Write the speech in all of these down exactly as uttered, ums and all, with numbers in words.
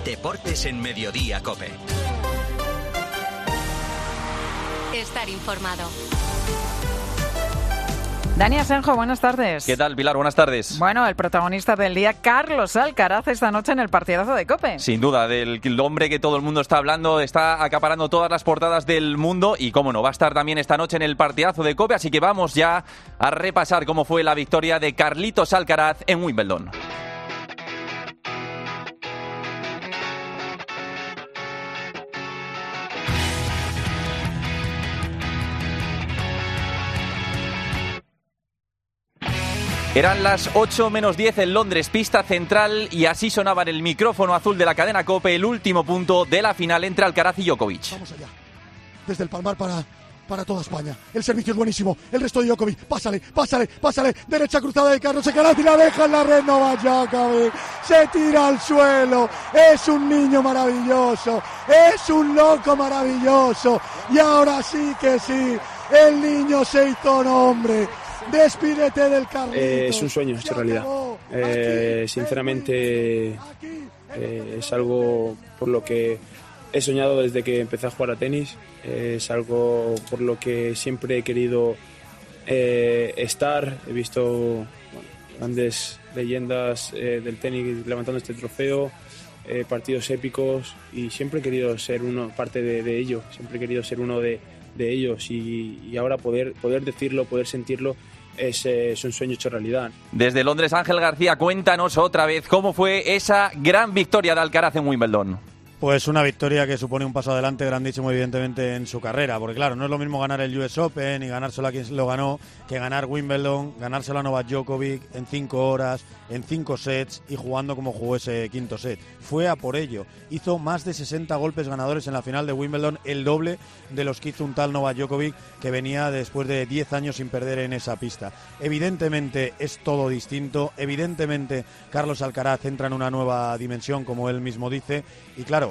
Deportes en Mediodía COPE. Estar informado. Dani Asenjo, buenas tardes. ¿Qué tal, Pilar? Buenas tardes. Bueno, el protagonista del día, Carlos Alcaraz, esta noche en el partidazo de COPE. Sin duda, del hombre que todo el mundo está hablando, está acaparando todas las portadas del mundo y, cómo no, va a estar también esta noche en el partidazo de COPE, así que vamos ya a repasar cómo fue la victoria de Carlitos Alcaraz en Wimbledon. Eran las ocho menos diez en Londres, pista central, y así sonaba en el micrófono azul de la cadena COPE el último punto de la final entre Alcaraz y Djokovic. Vamos allá, desde el Palmar para, para toda España. El servicio es buenísimo, el resto de Djokovic. Pásale, pásale, pásale. Derecha cruzada de Carlos Alcaraz y la deja en la red. Novak Djokovic se tira al suelo. Es un niño maravilloso, es un loco maravilloso. Y ahora sí que sí, el niño se hizo hombre. Despídete del Carlitos. Eh, es un sueño hecho realidad. Eh, sinceramente eh, es algo por lo que he soñado desde que empecé a jugar a tenis. Eh, es algo por lo que siempre he querido eh, estar. He visto bueno, grandes leyendas eh, del tenis levantando este trofeo, eh, partidos épicos, y siempre he querido ser uno parte de, de ello. Siempre he querido ser uno de, de ellos y, y ahora poder, poder decirlo, poder sentirlo. Es, es un sueño hecho realidad. Desde Londres, Ángel García, cuéntanos otra vez cómo fue esa gran victoria de Alcaraz en Wimbledon. Pues una victoria que supone un paso adelante grandísimo, evidentemente, en su carrera, porque claro, no es lo mismo ganar el U S Open y ganárselo a quien lo ganó que ganar Wimbledon, ganárselo a Novak Djokovic en cinco horas, en cinco sets y jugando como jugó ese quinto set. Fue a por ello. Hizo más de sesenta golpes ganadores en la final de Wimbledon, el doble de los que hizo un tal Novak Djokovic, que venía después de diez años sin perder en esa pista. Evidentemente es todo distinto, evidentemente Carlos Alcaraz entra en una nueva dimensión, como él mismo dice, y claro,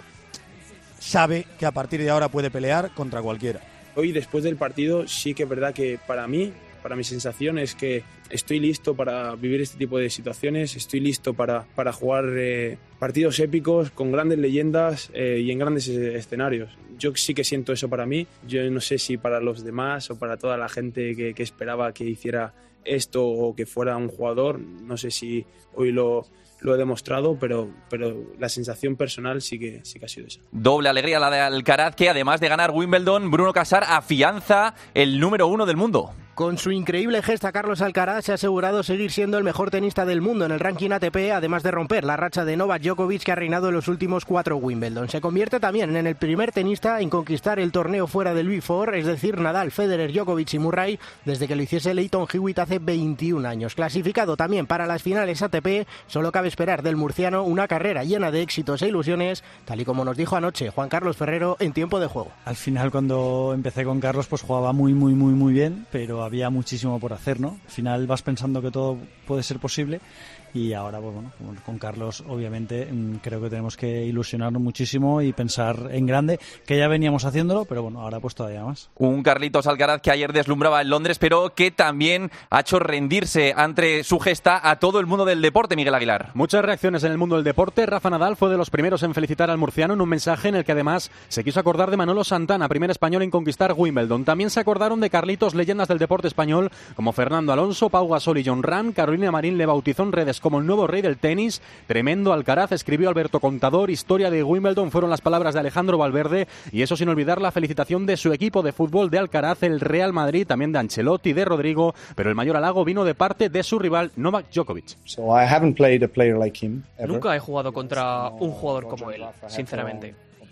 sabe que a partir de ahora puede pelear contra cualquiera. Hoy, después del partido, sí que es verdad que para mí, para mi sensación es que estoy listo para vivir este tipo de situaciones, estoy listo para, para jugar eh, partidos épicos con grandes leyendas eh, y en grandes escenarios. Yo sí que siento eso para mí. Yo no sé si para los demás o para toda la gente que, que esperaba que hiciera esto o que fuera un jugador, no sé si hoy lo... lo he demostrado, pero, pero la sensación personal sí que, sí que ha sido esa. Doble alegría la de Alcaraz, que además de ganar Wimbledon, Bruno Casar afianza el número uno del mundo. Con su increíble gesta, Carlos Alcaraz se ha asegurado seguir siendo el mejor tenista del mundo en el ranking A T P, además de romper la racha de Novak Djokovic, que ha reinado en los últimos cuatro Wimbledon. Se convierte también en el primer tenista en conquistar el torneo fuera del Big Four, es decir, Nadal, Federer, Djokovic y Murray, desde que lo hiciese Lleyton Hewitt hace veintiún años. Clasificado también para las finales A T P, solo cabe esperar del murciano una carrera llena de éxitos e ilusiones, tal y como nos dijo anoche Juan Carlos Ferrero en Tiempo de Juego. Al final, cuando empecé con Carlos, pues jugaba muy, muy, muy, muy bien, pero había muchísimo por hacer, ¿no? Al final vas pensando que todo puede ser posible y ahora, pues bueno, con Carlos obviamente creo que tenemos que ilusionarnos muchísimo y pensar en grande, que ya veníamos haciéndolo, pero bueno, ahora pues todavía más. Un Carlitos Alcaraz que ayer deslumbraba en Londres, pero que también ha hecho rendirse ante su gesta a todo el mundo del deporte, Miguel Aguilar. Muchas reacciones en el mundo del deporte. Rafa Nadal fue de los primeros en felicitar al murciano en un mensaje en el que además se quiso acordar de Manolo Santana, primer español en conquistar Wimbledon. También se acordaron de Carlitos, leyendas del deporte español como Fernando Alonso, Pau Gasol y John Ram. Carolina Marín le bautizó en redes como el nuevo rey del tenis. Tremendo Alcaraz, escribió Alberto Contador. Historia de Wimbledon fueron las palabras de Alejandro Valverde, y eso sin olvidar la felicitación de su equipo de fútbol de Alcaraz, el Real Madrid, también de Ancelotti, de Rodrigo, pero el mayor halago vino de parte de su rival Novak Djokovic. So I haven't played a player like him ever. Nunca he jugado contra un jugador como él, sinceramente.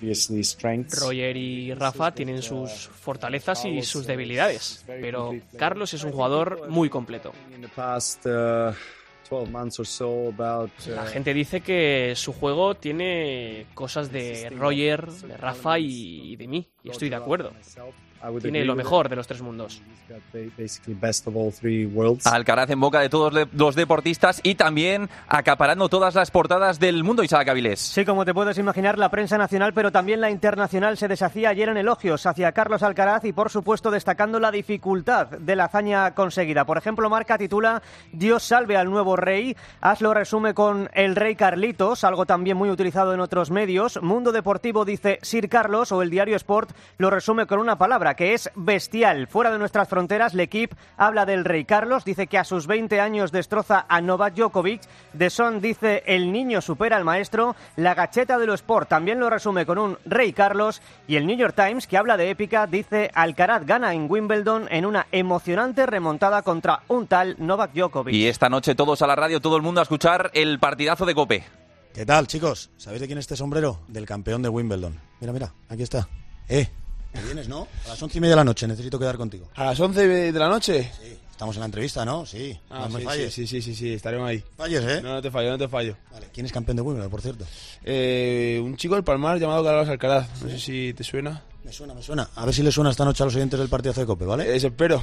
Roger y Rafa tienen sus fortalezas y sus debilidades, pero Carlos es un jugador muy completo. La gente dice que su juego tiene cosas de Roger, de Rafa y de mí, y estoy de acuerdo. Tiene lo mejor de los tres mundos. Alcaraz en boca de todos los deportistas y también acaparando todas las portadas del mundo, Isaac Avilés. Sí, como te puedes imaginar, la prensa nacional, pero también la internacional se deshacía ayer en elogios hacia Carlos Alcaraz y, por supuesto, destacando la dificultad de la hazaña conseguida. Por ejemplo, Marca titula Dios salve al nuevo rey. As lo resume con el rey Carlitos, algo también muy utilizado en otros medios. Mundo Deportivo dice Sir Carlos, o el diario Sport lo resume con una palabra, que es bestial. Fuera de nuestras fronteras, L'Equipe habla del rey Carlos, dice que a sus veinte años destroza a Novak Djokovic. The Sun dice el niño supera al maestro. La Gacheta de lo Sport también lo resume con un rey Carlos. Y el New York Times, que habla de épica, dice Alcaraz gana en Wimbledon en una emocionante remontada contra un tal Novak Djokovic. Y esta noche todos a la radio, todo el mundo a escuchar el partidazo de COPE. ¿Qué tal, chicos? ¿Sabéis de quién es este sombrero? Del campeón de Wimbledon. Mira, mira, aquí está. Eh, ¿me vienes, no? A las once y media de la noche, necesito quedar contigo. ¿A las once de la noche? Sí, estamos en la entrevista, ¿no? Sí. Ah, no me sí, falles. Sí, sí, sí, sí, estaremos ahí. Falles, ¿eh? No, no te fallo, no te fallo. Vale, ¿quién es campeón de Wimbledon, por cierto? Eh, un chico del Palmar llamado Carlos Alcaraz. No sé si te suena. Me suena, me suena. A ver si le suena esta noche a los oyentes del partidazo de COPE, ¿vale? Eso espero.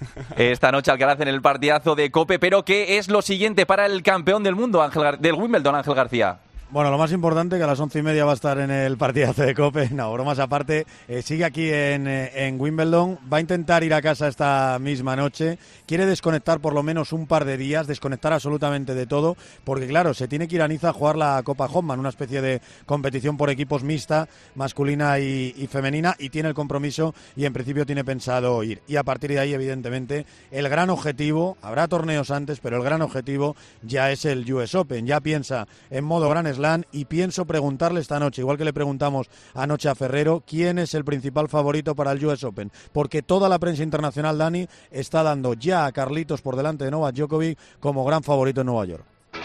Esta noche Alcaraz en el partidazo de COPE, pero ¿qué es lo siguiente para el campeón del mundo, Ángel Gar- del Wimbledon, Ángel García? Bueno, lo más importante que a las once y media va a estar en el partidazo de COPE. No, bromas aparte, eh, sigue aquí en, eh, en Wimbledon. Va a intentar ir a casa esta misma noche. Quiere desconectar por lo menos un par de días, desconectar absolutamente de todo, porque claro, se tiene que ir a Niza a jugar la Copa Hoffman, una especie de competición por equipos mixta, masculina y, y femenina, y tiene el compromiso y en principio tiene pensado ir. Y a partir de ahí, evidentemente, el gran objetivo, habrá torneos antes, pero el gran objetivo ya es el U S Open. Ya piensa en modo Gran Slam y pienso preguntarle esta noche, igual que le preguntamos anoche a Ferrero, quién es el principal favorito para el U S Open, porque toda la prensa internacional, Dani, está dando ya a Carlitos por delante de Novak Djokovic como gran favorito en Nueva York.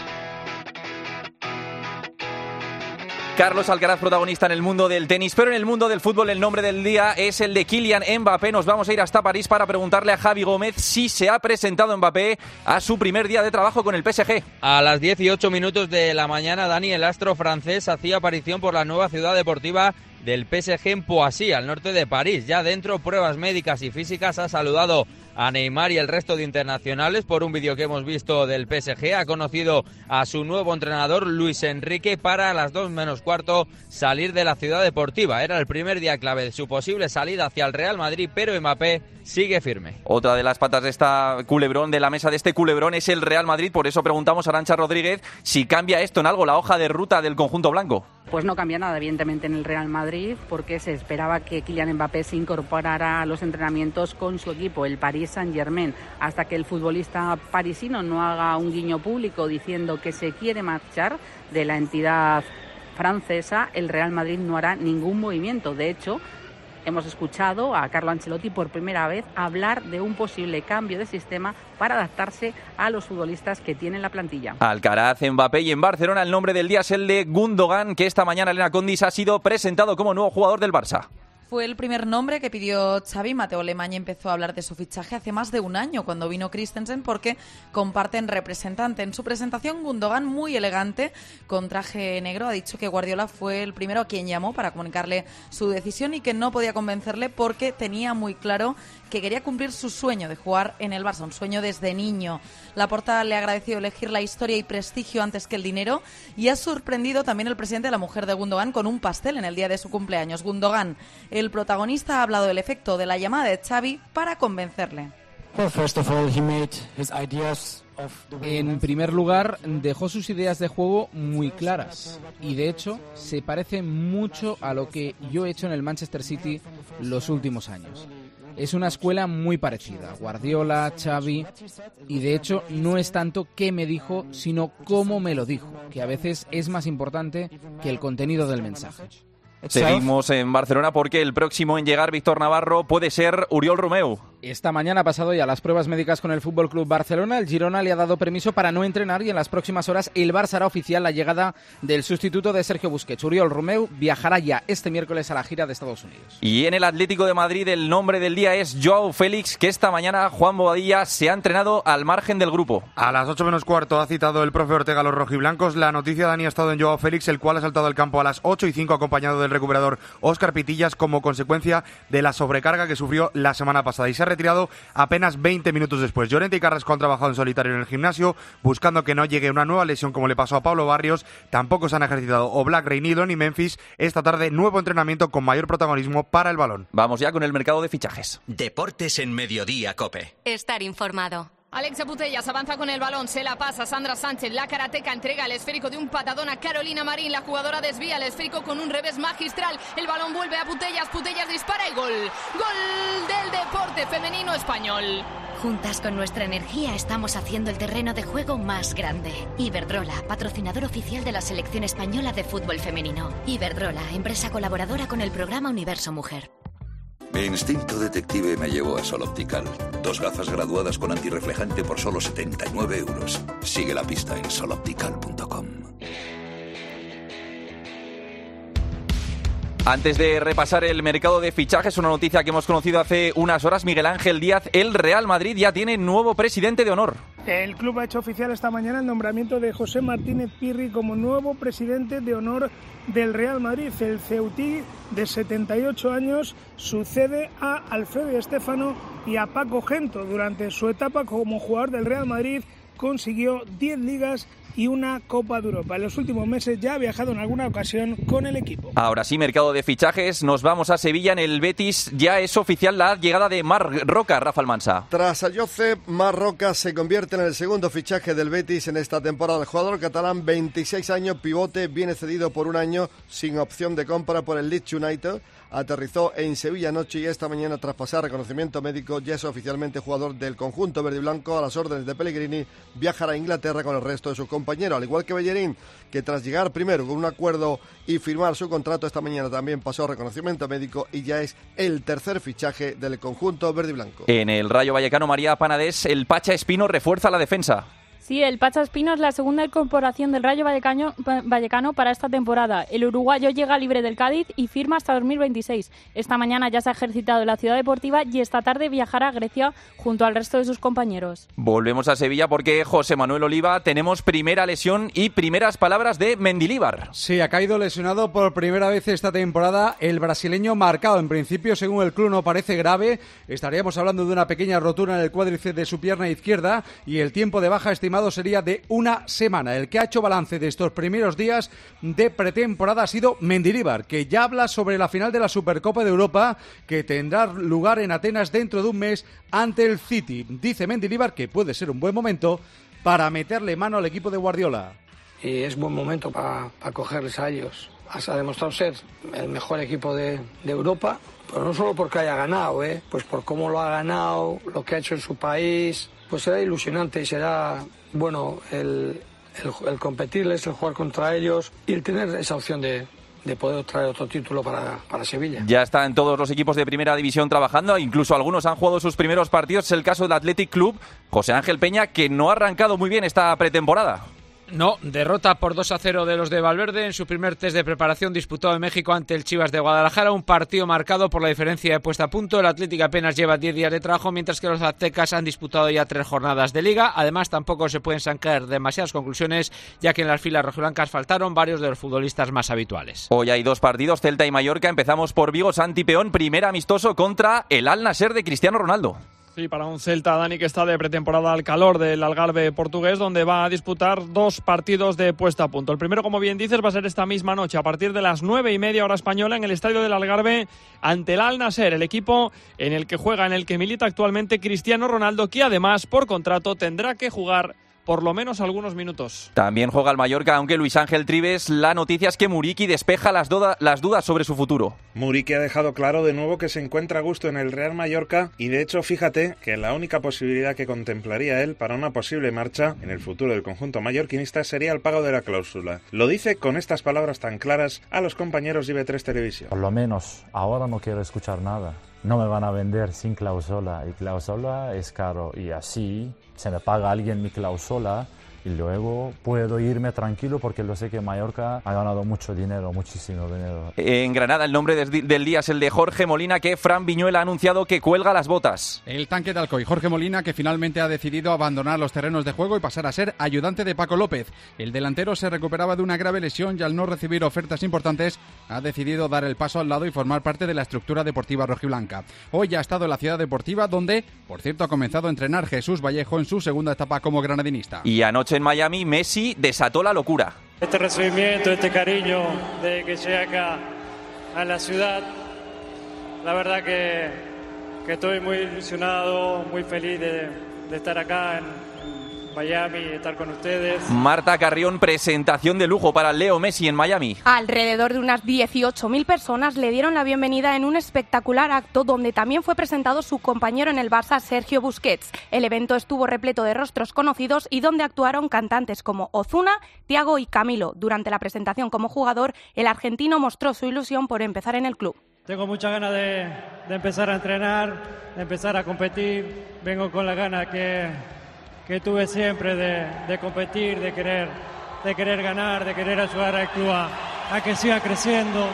Carlos Alcaraz, protagonista en el mundo del tenis, pero en el mundo del fútbol el nombre del día es el de Kylian Mbappé. Nos vamos a ir hasta París para preguntarle a Javi Gómez si se ha presentado Mbappé a su primer día de trabajo con el P S G. A las dieciocho minutos de la mañana, Dani, el astro francés hacía aparición por la nueva ciudad deportiva del P S G en Poissy, al norte de París. Ya dentro, pruebas médicas y físicas, ha saludado a Neymar y el resto de internacionales por un vídeo que hemos visto del P S G. Ha conocido a su nuevo entrenador, Luis Enrique, para a las dos menos cuarto salir de la ciudad deportiva. Era el primer día clave de su posible salida hacia el Real Madrid, pero Mbappé sigue firme. Otra de las patas de esta culebrón, de la mesa de este culebrón, es el Real Madrid. Por eso preguntamos a Arantxa Rodríguez si cambia esto en algo la hoja de ruta del conjunto blanco. Pues no cambia nada, evidentemente, en el Real Madrid, porque se esperaba que Kylian Mbappé se incorporara a los entrenamientos con su equipo, el Paris Saint-Germain, hasta que el futbolista parisino no haga un guiño público diciendo que se quiere marchar de la entidad francesa. El Real Madrid no hará ningún movimiento. De hecho, hemos escuchado a Carlo Ancelotti por primera vez hablar de un posible cambio de sistema para adaptarse a los futbolistas que tiene la plantilla. Alcaraz, Mbappé y en Barcelona el nombre del día es el de Gundogan, que esta mañana Elena Condis ha sido presentado como nuevo jugador del Barça. Fue el primer nombre que pidió Xavi. Mateo Alemany empezó a hablar de su fichaje hace más de un año, cuando vino Christensen, porque comparten representante. En su presentación, Gundogan, muy elegante, con traje negro, ha dicho que Guardiola fue el primero a quien llamó para comunicarle su decisión y que no podía convencerle porque tenía muy claro que quería cumplir su sueño de jugar en el Barça, un sueño desde niño. Laporta le ha agradecido elegir la historia y prestigio antes que el dinero y ha sorprendido también el presidente de la mujer de Gundogan con un pastel en el día de su cumpleaños. Gundogan, el protagonista, ha hablado del efecto de la llamada de Xavi para convencerle. En primer lugar, dejó sus ideas de juego muy claras y de hecho se parece mucho a lo que yo he hecho en el Manchester City los últimos años. Es una escuela muy parecida, Guardiola, Xavi, y de hecho no es tanto qué me dijo, sino cómo me lo dijo, que a veces es más importante que el contenido del mensaje. Seguimos en Barcelona porque el próximo en llegar, Víctor Navarro, puede ser Oriol Romeu. Esta mañana ha pasado ya las pruebas médicas con el F C Barcelona. El Girona le ha dado permiso para no entrenar y en las próximas horas el Barça hará oficial la llegada del sustituto de Sergio Busquets. Oriol Romeu viajará ya este miércoles a la gira de Estados Unidos. Y en el Atlético de Madrid el nombre del día es Joao Félix, que esta mañana Juan Boadilla se ha entrenado al margen del grupo. A las ocho menos cuarto ha citado el profe Ortega a los rojiblancos. La noticia, Dani, ha estado en Joao Félix, el cual ha saltado al campo a las ocho y cinco acompañado del recuperador Óscar Pitillas como consecuencia de la sobrecarga que sufrió la semana pasada y se ha retirado apenas veinte minutos después. Llorente y Carrasco han trabajado en solitario en el gimnasio buscando que no llegue una nueva lesión como le pasó a Pablo Barrios. Tampoco se han ejercitado Oblak, Reinido ni Memphis. Esta tarde nuevo entrenamiento con mayor protagonismo para el balón. Vamos ya con el mercado de fichajes. Deportes en Mediodía COPE. Estar informado. Alexia Putellas avanza con el balón, se la pasa Sandra Sánchez, la karateca entrega el esférico de un patadón a Carolina Marín, la jugadora desvía el esférico con un revés magistral, el balón vuelve a Putellas, Putellas dispara y gol, gol del deporte femenino español. Juntas con nuestra energía estamos haciendo el terreno de juego más grande. Iberdrola, patrocinador oficial de la selección española de fútbol femenino. Iberdrola, empresa colaboradora con el programa Universo Mujer. Mi instinto detective me llevó a Sol Optical. Dos gafas graduadas con antirreflejante por solo setenta y nueve euros. Sigue la pista en sol optical punto com. Antes de repasar el mercado de fichajes, una noticia que hemos conocido hace unas horas, Miguel Ángel Díaz, el Real Madrid ya tiene nuevo presidente de honor. El club ha hecho oficial esta mañana el nombramiento de José Martínez Pirri como nuevo presidente de honor del Real Madrid. El ceutí de setenta y ocho años sucede a Alfredo Di Stéfano y a Paco Gento. Durante su etapa como jugador del Real Madrid consiguió diez ligas y una Copa de Europa. En los últimos meses ya ha viajado en alguna ocasión con el equipo. Ahora sí, mercado de fichajes, nos vamos a Sevilla. En el Betis ya es oficial la llegada de Marc Roca, Rafa Almansa. Tras a Josep, Marc Roca se convierte en el segundo fichaje del Betis en esta temporada. El jugador catalán, veintiséis años, pivote, viene cedido por un año sin opción de compra por el Leeds United. Aterrizó en Sevilla anoche y esta mañana, tras pasar reconocimiento médico, ya es oficialmente jugador del conjunto verde y blanco. A las órdenes de Pellegrini viajará a Inglaterra con el resto de sus compañeros, al igual que Bellerín, que tras llegar primero con un acuerdo y firmar su contrato, esta mañana también pasó reconocimiento médico y ya es el tercer fichaje del conjunto verde y blanco. En el Rayo Vallecano, María Panadés, el Pacha Espino refuerza la defensa. Sí, el Pacha Espino es la segunda incorporación del Rayo Vallecano, Vallecano para esta temporada. El uruguayo llega libre del Cádiz y firma hasta dos mil veintiséis. Esta mañana ya se ha ejercitado en la ciudad deportiva y esta tarde viajará a Grecia junto al resto de sus compañeros. Volvemos a Sevilla porque José Manuel Oliva, tenemos primera lesión y primeras palabras de Mendilibar. Sí, ha caído lesionado por primera vez esta temporada el brasileño marcado. En principio, según el club, no parece grave. Estaríamos hablando de una pequeña rotura en el cuádriceps de su pierna izquierda y el tiempo de baja estimado sería de una semana. El que ha hecho balance de estos primeros días de pretemporada ha sido Mendilibar, que ya habla sobre la final de la Supercopa de Europa que tendrá lugar en Atenas dentro de un mes ante el City. Dice Mendilibar que puede ser un buen momento para meterle mano al equipo de Guardiola. Y es buen momento para, para cogerles a ellos. Ha demostrado ser el mejor equipo de, de Europa, pero no solo porque haya ganado, ¿eh? Pues por cómo lo ha ganado, lo que ha hecho en su país. Pues será ilusionante y será bueno el, el, el competirles, el jugar contra ellos y el tener esa opción de, de poder traer otro título para, para Sevilla. Ya están todos los equipos de primera división trabajando, incluso algunos han jugado sus primeros partidos. Es el caso del Athletic Club, José Ángel Peña, que no ha arrancado muy bien esta pretemporada. No, derrota por dos a cero de los de Valverde en su primer test de preparación disputado en México ante el Chivas de Guadalajara, un partido marcado por la diferencia de puesta a punto. El Atlético apenas lleva diez días de trabajo, mientras que los aztecas han disputado ya tres jornadas de liga. Además, tampoco se pueden sacar demasiadas conclusiones, ya que en las filas rojiblancas faltaron varios de los futbolistas más habituales. Hoy hay dos partidos, Celta y Mallorca. Empezamos por Vigo, Santi Peón, primer amistoso contra el Al Nassr de Cristiano Ronaldo. Sí, para un Celta, Dani, que está de pretemporada al calor del Algarve portugués, donde va a disputar dos partidos de puesta a punto. El primero, como bien dices, va a ser esta misma noche, a partir de las nueve y media hora española, en el estadio del Algarve, ante el Al Nassr, el equipo en el que juega, en el que milita actualmente Cristiano Ronaldo, que además, por contrato, tendrá que jugar por lo menos algunos minutos. También juega el Mallorca, aunque Luis Ángel Trives, la noticia es que Muriqui despeja las, duda, las dudas sobre su futuro. Muriqui ha dejado claro de nuevo que se encuentra a gusto en el Real Mallorca y de hecho fíjate que la única posibilidad que contemplaría él para una posible marcha en el futuro del conjunto mallorquinista sería el pago de la cláusula. Lo dice con estas palabras tan claras a los compañeros de I B tres Televisión. Por lo menos ahora no quiero escuchar nada. no me van a vender sin cláusula, y cláusula es caro, y así se me paga alguien mi cláusula y luego puedo irme tranquilo porque lo sé que Mallorca ha ganado mucho dinero, muchísimo dinero. En Granada el nombre del día es el de Jorge Molina, que Fran Viñuela ha anunciado que cuelga las botas. El tanque de Alcoy, Jorge Molina, que finalmente ha decidido abandonar los terrenos de juego y pasar a ser ayudante de Paco López. El delantero se recuperaba de una grave lesión y al no recibir ofertas importantes ha decidido dar el paso al lado y formar parte de la estructura deportiva rojiblanca. Hoy ha estado en la ciudad deportiva donde, por cierto, ha comenzado a entrenar Jesús Vallejo en su segunda etapa como granadinista. Y anoche en Miami, Messi desató la locura. Este recibimiento, este cariño de que llegue acá a la ciudad, la verdad que, que estoy muy ilusionado, muy feliz de, de estar acá en, en Miami y estar con ustedes. Marta Carrión, presentación de lujo para Leo Messi en Miami. Alrededor de unas dieciocho mil personas le dieron la bienvenida en un espectacular acto donde también fue presentado su compañero en el Barça, Sergio Busquets. El evento estuvo repleto de rostros conocidos y donde actuaron cantantes como Ozuna, Tiago y Camilo. Durante la presentación como jugador, el argentino mostró su ilusión por empezar en el club. Tengo muchas ganas de, de empezar a entrenar, de empezar a competir. Vengo con la gana que... que tuve siempre de, de competir, de querer, de querer ganar, de querer ayudar al club a, a que siga creciendo.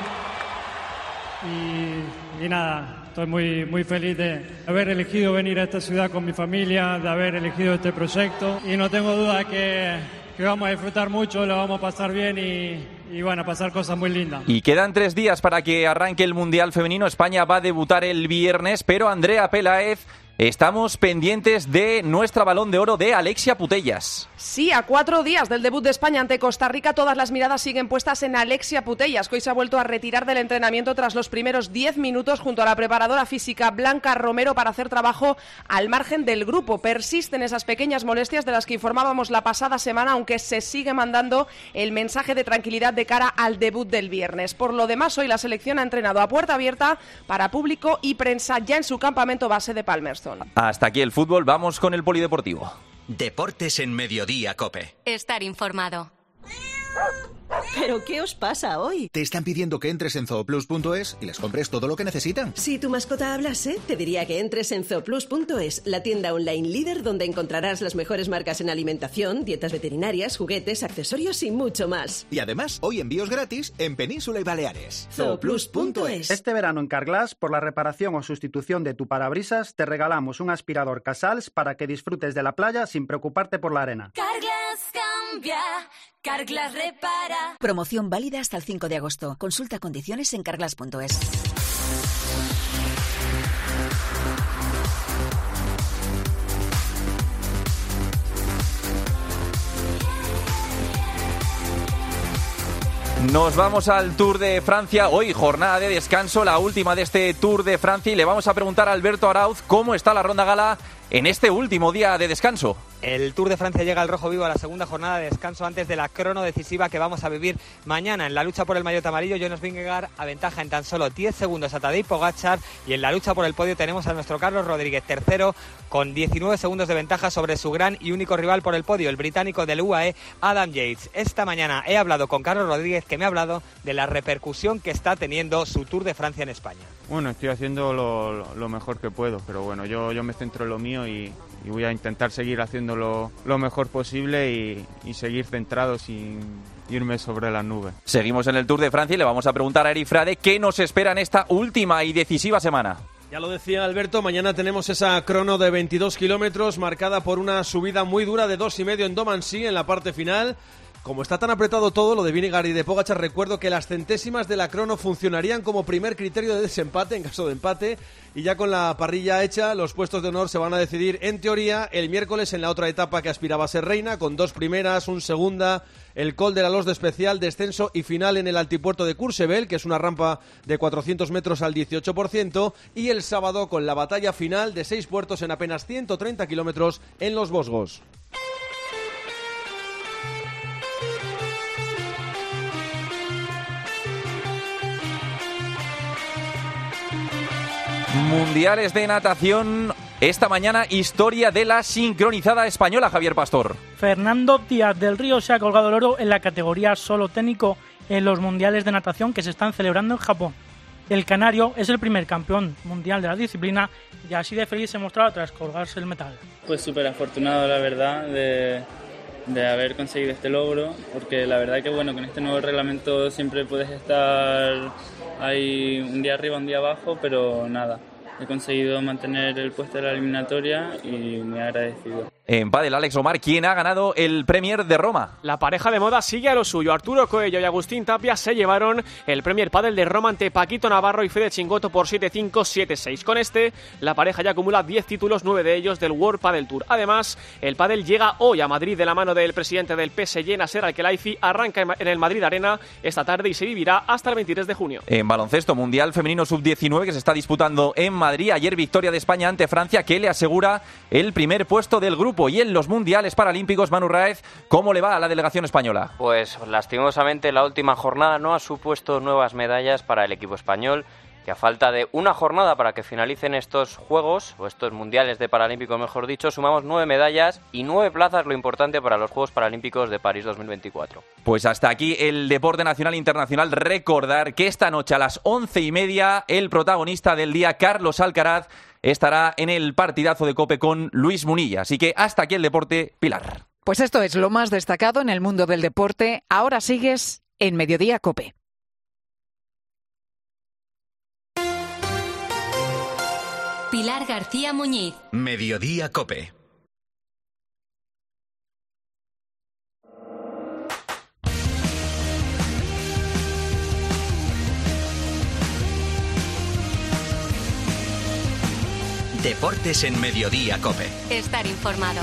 Y, y nada, estoy muy, muy feliz de haber elegido venir a esta ciudad con mi familia, de haber elegido este proyecto. Y no tengo duda que, que vamos a disfrutar mucho, lo vamos a pasar bien y, y van a pasar cosas muy lindas. Y quedan tres días para que arranque el Mundial Femenino. España va a debutar el viernes, pero Andrea Peláez... estamos pendientes de nuestra Balón de Oro de Alexia Putellas. Sí, a cuatro días del debut de España ante Costa Rica, todas las miradas siguen puestas en Alexia Putellas, que hoy se ha vuelto a retirar del entrenamiento tras los primeros diez minutos junto a la preparadora física Blanca Romero para hacer trabajo al margen del grupo. Persisten esas pequeñas molestias de las que informábamos la pasada semana, aunque se sigue mandando el mensaje de tranquilidad de cara al debut del viernes. Por lo demás, hoy la selección ha entrenado a puerta abierta para público y prensa ya en su campamento base de Palmerston. Hasta aquí el fútbol, vamos con el polideportivo. Deportes en Mediodía, COPE. Estar informado. ¿Pero qué os pasa hoy? Te están pidiendo que entres en zooplus punto es y les compres todo lo que necesitan. Si tu mascota hablase, te diría que entres en zooplus punto es, la tienda online líder donde encontrarás las mejores marcas en alimentación, dietas veterinarias, juguetes, accesorios y mucho más. Y además, hoy envíos gratis en Península y Baleares. zooplus punto es. Este verano en Carglass, por la reparación o sustitución de tu parabrisas, te regalamos un aspirador Casals para que disfrutes de la playa sin preocuparte por la arena. Carglass cambia, Carglass repara. Promoción válida hasta el cinco de agosto. Consulta condiciones en carglass punto es. Nos vamos al Tour de Francia. Hoy jornada de descanso, la última de este Tour de Francia, y le vamos a preguntar a Alberto Arauz cómo está la Ronda Gala en este último día de descanso. El Tour de Francia llega al rojo vivo a la segunda jornada de descanso antes de la crono decisiva que vamos a vivir mañana. En la lucha por el maillot amarillo, Jonas Vingegaard aventaja en tan solo diez segundos a Tadej Pogačar, y en la lucha por el podio tenemos a nuestro Carlos Rodríguez tercero con diecinueve segundos de ventaja sobre su gran y único rival por el podio, el británico del U A E, Adam Yates. Esta mañana he hablado con Carlos Rodríguez, que me ha hablado de la repercusión que está teniendo su Tour de Francia en España. Bueno, estoy haciendo lo, lo mejor que puedo, pero bueno, yo, yo me centro en lo mío y, y voy a intentar seguir haciéndolo lo mejor posible y, y seguir centrado sin irme sobre las nubes. Seguimos en el Tour de Francia y le vamos a preguntar a Eri Frade qué nos espera en esta última y decisiva semana. Ya lo decía Alberto, mañana tenemos esa crono de veintidós kilómetros marcada por una subida muy dura de dos y medio en Domancy en la parte final. Como está tan apretado todo lo de Vingegaard y de Pogačar, recuerdo que las centésimas de la crono funcionarían como primer criterio de desempate en caso de empate, y ya con la parrilla hecha, los puestos de honor se van a decidir en teoría el miércoles en la otra etapa que aspiraba a ser reina, con dos primeras, un segunda, el Col de la Los de especial, descenso y final en el altipuerto de Courchevel, que es una rampa de cuatrocientos metros al dieciocho por ciento, y el sábado con la batalla final de seis puertos en apenas ciento treinta kilómetros en los Vosgos. Mundiales de natación. Esta mañana, historia de la sincronizada española, Javier Pastor. Fernando Díaz del Río se ha colgado el oro en la categoría solo técnico en los mundiales de natación que se están celebrando en Japón. El canario es el primer campeón mundial de la disciplina y así de feliz se mostraba tras colgarse el metal. Pues súper afortunado, la verdad, de, de haber conseguido este logro, porque la verdad que bueno, con este nuevo reglamento siempre puedes estar ahí un día arriba, un día abajo, pero nada, he conseguido mantener el puesto de la eliminatoria y muy agradecido. En pádel, Alex Omar, ¿quién ha ganado el Premier de Roma? La pareja de moda sigue a lo suyo. Arturo Coello y Agustín Tapia se llevaron el Premier Padel de Roma ante Paquito Navarro y Fede Chingoto por siete cinco, siete seis. Con este, la pareja ya acumula diez títulos, nueve de ellos del World Padel Tour. Además, el pádel llega hoy a Madrid de la mano del presidente del P S G, Nasser Al-Khelaifi. Arranca en el Madrid Arena esta tarde y se vivirá hasta el veintitrés de junio. En baloncesto, Mundial Femenino sub diecinueve que se está disputando en Madrid. Ayer victoria de España ante Francia, que le asegura el primer puesto del grupo. Y en los Mundiales Paralímpicos, Manu Raez, ¿cómo le va a la delegación española? Pues lastimosamente la última jornada no ha supuesto nuevas medallas para el equipo español, que a falta de una jornada para que finalicen estos Juegos, o estos Mundiales de Paralímpicos mejor dicho, sumamos nueve medallas y nueve plazas, lo importante para los Juegos Paralímpicos de París dos mil veinticuatro. Pues hasta aquí el deporte nacional e internacional. Recordar que esta noche a las once y media el protagonista del día, Carlos Alcaraz, estará en el partidazo de COPE con Luis Munilla. Así que hasta aquí el deporte, Pilar. Pues esto es lo más destacado en el mundo del deporte. Ahora sigues en Mediodía COPE. Pilar García Muñiz. Mediodía COPE. Deportes en Mediodía COPE. Estar informado.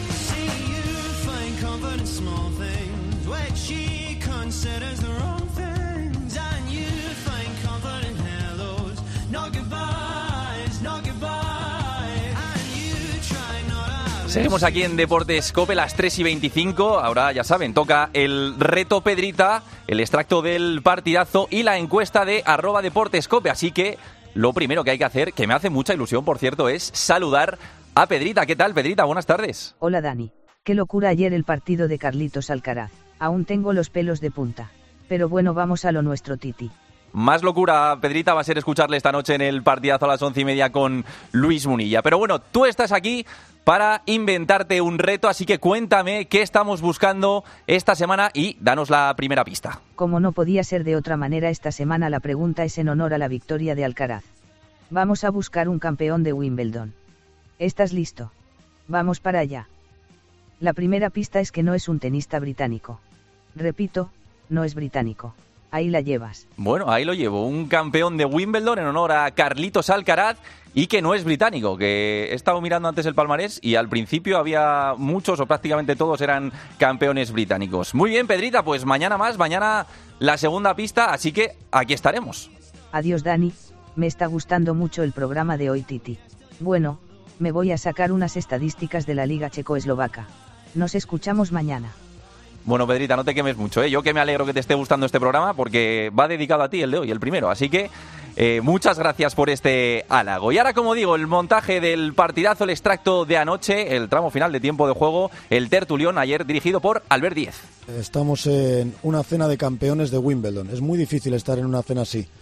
Seguimos aquí en Deportes COPE, las tres y veinticinco. Ahora ya saben, toca el reto Pedrita, el extracto del partidazo y la encuesta de arroba Deportes COPE. Así que lo primero que hay que hacer, que me hace mucha ilusión, por cierto, es saludar a Pedrita. ¿Qué tal, Pedrita? Buenas tardes. Hola, Dani. Qué locura ayer el partido de Carlitos Alcaraz. Aún tengo los pelos de punta. Pero bueno, vamos a lo nuestro, Titi. Más locura, Pedrita, va a ser escucharle esta noche en el partidazo a las once y media con Luis Munilla. Pero bueno, tú estás aquí para inventarte un reto, así que cuéntame qué estamos buscando esta semana y danos la primera pista. Como no podía ser de otra manera, esta semana la pregunta es en honor a la victoria de Alcaraz. Vamos a buscar un campeón de Wimbledon. ¿Estás listo? Vamos para allá. La primera pista es que no es un tenista británico. Repito, no es británico. Ahí la llevas. Bueno, ahí lo llevo. Un campeón de Wimbledon en honor a Carlitos Alcaraz y que no es británico, que he estado mirando antes el palmarés y al principio había muchos o prácticamente todos eran campeones británicos. Muy bien, Pedrita, pues mañana más, mañana la segunda pista, así que aquí estaremos. Adiós, Dani. Me está gustando mucho el programa de hoy, Titi. Bueno, me voy a sacar unas estadísticas de la Liga Checo-Eslovaca. Nos escuchamos mañana. Bueno, Pedrita, no te quemes mucho, ¿eh? Yo que me alegro que te esté gustando este programa porque va dedicado a ti el de hoy, el primero. Así que eh, muchas gracias por este halago. Y ahora, como digo, el montaje del partidazo, el extracto de anoche, el tramo final de tiempo de juego, el tertulión ayer dirigido por Albert Díez. Estamos en una cena de campeones de Wimbledon. Es muy difícil estar en una cena así.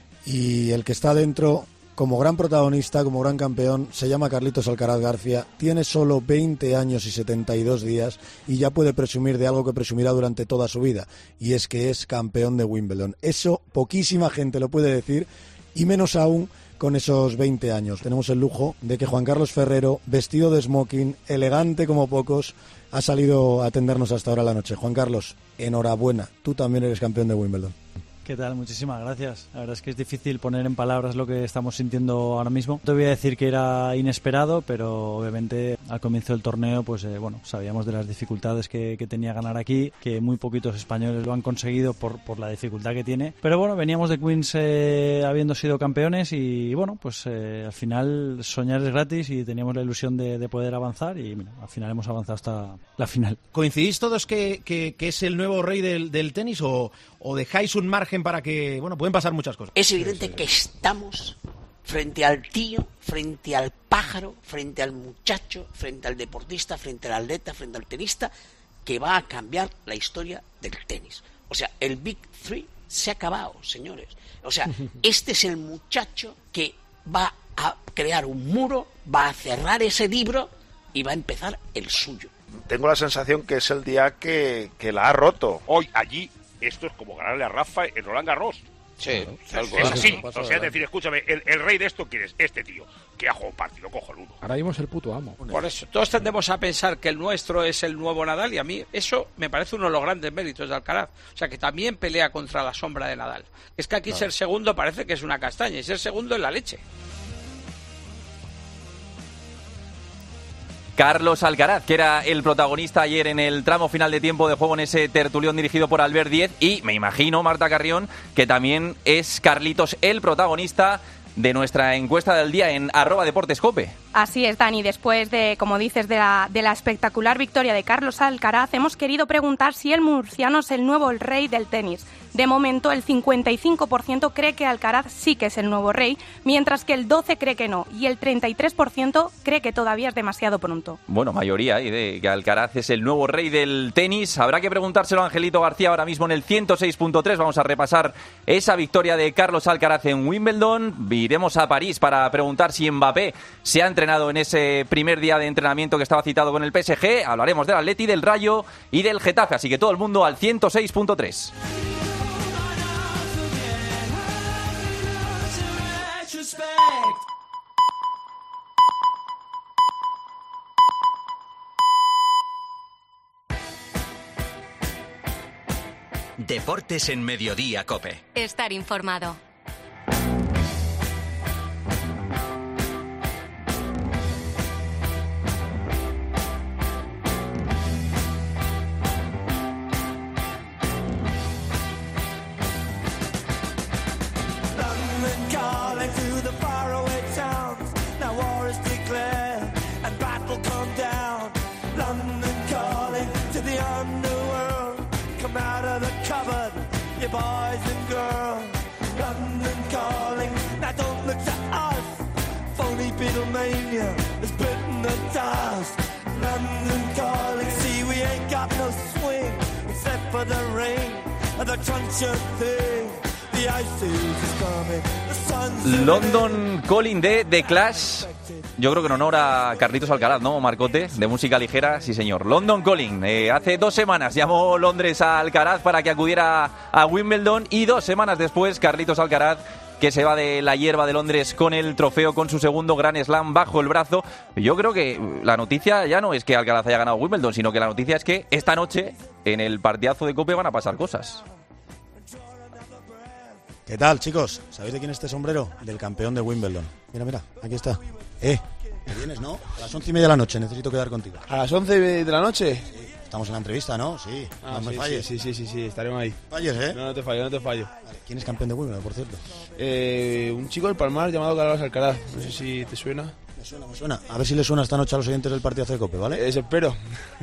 Y el que está dentro, como gran protagonista, como gran campeón, se llama Carlitos Alcaraz García, tiene solo veinte años y setenta y dos días y ya puede presumir de algo que presumirá durante toda su vida, y es que es campeón de Wimbledon. Eso poquísima gente lo puede decir, y menos aún con esos veinte años. Tenemos el lujo de que Juan Carlos Ferrero, vestido de smoking, elegante como pocos, ha salido a atendernos hasta ahora la noche. Juan Carlos, enhorabuena, tú también eres campeón de Wimbledon. ¿Qué tal? Muchísimas gracias. La verdad es que es difícil poner en palabras lo que estamos sintiendo ahora mismo. Te voy a decir que era inesperado, pero obviamente al comienzo del torneo pues eh, bueno, sabíamos de las dificultades que, que tenía ganar aquí, que muy poquitos españoles lo han conseguido por, por la dificultad que tiene. Pero bueno, veníamos de Queens eh, habiendo sido campeones y bueno, pues eh, al final soñar es gratis y teníamos la ilusión de, de poder avanzar y mira, al final hemos avanzado hasta la final. ¿Coincidís todos que, que, que es el nuevo rey del, del tenis o, o dejáis un margen para que, bueno, pueden pasar muchas cosas? Es evidente que estamos frente al tío, frente al pájaro, frente al muchacho, frente al deportista, frente al atleta, frente al tenista, que va a cambiar la historia del tenis. O sea, el Big Three se ha acabado, señores. O sea, este es el muchacho que va a crear un muro, va a cerrar ese libro y va a empezar el suyo. Tengo la sensación que es el día que, que la ha roto. Hoy, allí, esto es como ganarle a Rafa en Roland Garros. Sí, es, es así. O sea, es decir, escúchame, el, el rey de esto, ¿quién es? Este tío, que ha jugado un partido cojonudo. Ahora mismo es el puto amo. Por eso, todos tendemos a pensar que el nuestro es el nuevo Nadal, y a mí eso me parece uno de los grandes méritos de Alcaraz. O sea, que también pelea contra la sombra de Nadal. Es que aquí claro. ser segundo parece que es una castaña, y ser segundo es la leche. Carlos Alcaraz, que era el protagonista ayer en el tramo final de tiempo de juego en ese tertulión dirigido por Albert Díez, y me imagino, Marta Carrión, que también es Carlitos el protagonista de nuestra encuesta del día en arroba deportescope. Así es, Dani. Después de, como dices, de la, de la espectacular victoria de Carlos Alcaraz, hemos querido preguntar si el murciano es el nuevo rey del tenis. De momento, el cincuenta y cinco por ciento cree que Alcaraz sí que es el nuevo rey, mientras que el doce por ciento cree que no, y el treinta y tres por ciento cree que todavía es demasiado pronto. Bueno, mayoría ¿eh? de que Alcaraz es el nuevo rey del tenis. Habrá que preguntárselo a Angelito García ahora mismo en el ciento seis punto tres. Vamos a repasar esa victoria de Carlos Alcaraz en Wimbledon. Iremos a París para preguntar si Mbappé se ha entrenado en ese primer día de entrenamiento que estaba citado con el P S G. Hablaremos del Atleti, del Rayo y del Getafe. Así que todo el mundo al ciento seis punto tres. Deportes en Mediodía COPE. Estar informado. London Calling de The Clash. Yo creo que en honor a Carlitos Alcaraz, ¿no, Marcote? De música ligera, sí señor. London Calling. Eh, hace dos semanas llamó Londres a Alcaraz para que acudiera a Wimbledon, y dos semanas después Carlitos Alcaraz, que se va de la hierba de Londres con el trofeo, con su segundo Grand Slam bajo el brazo. Yo creo que la noticia ya no es que Alcaraz haya ganado Wimbledon, sino que la noticia es que esta noche, en el partidazo de COPE, van a pasar cosas. ¿Qué tal, chicos? ¿Sabéis de quién es este sombrero? Del campeón de Wimbledon. Mira, mira, aquí está. Eh, ¿te vienes, no? A las once y media de la noche necesito quedar contigo. ¿A las once de la noche? Sí. Estamos en la entrevista, ¿no? Sí. Ah, no sí, me falles. Sí, sí, sí, sí, estaremos ahí. Falles, ¿eh? No, no te fallo, no te fallo. Vale. ¿Quién es campeón de Wimbledon, por cierto? Eh, un chico del Palmar llamado Carlos Alcaraz. No sé si te suena. Me suena, me suena. A ver si le suena esta noche a los oyentes del partido de COPE, ¿vale? Eso espero.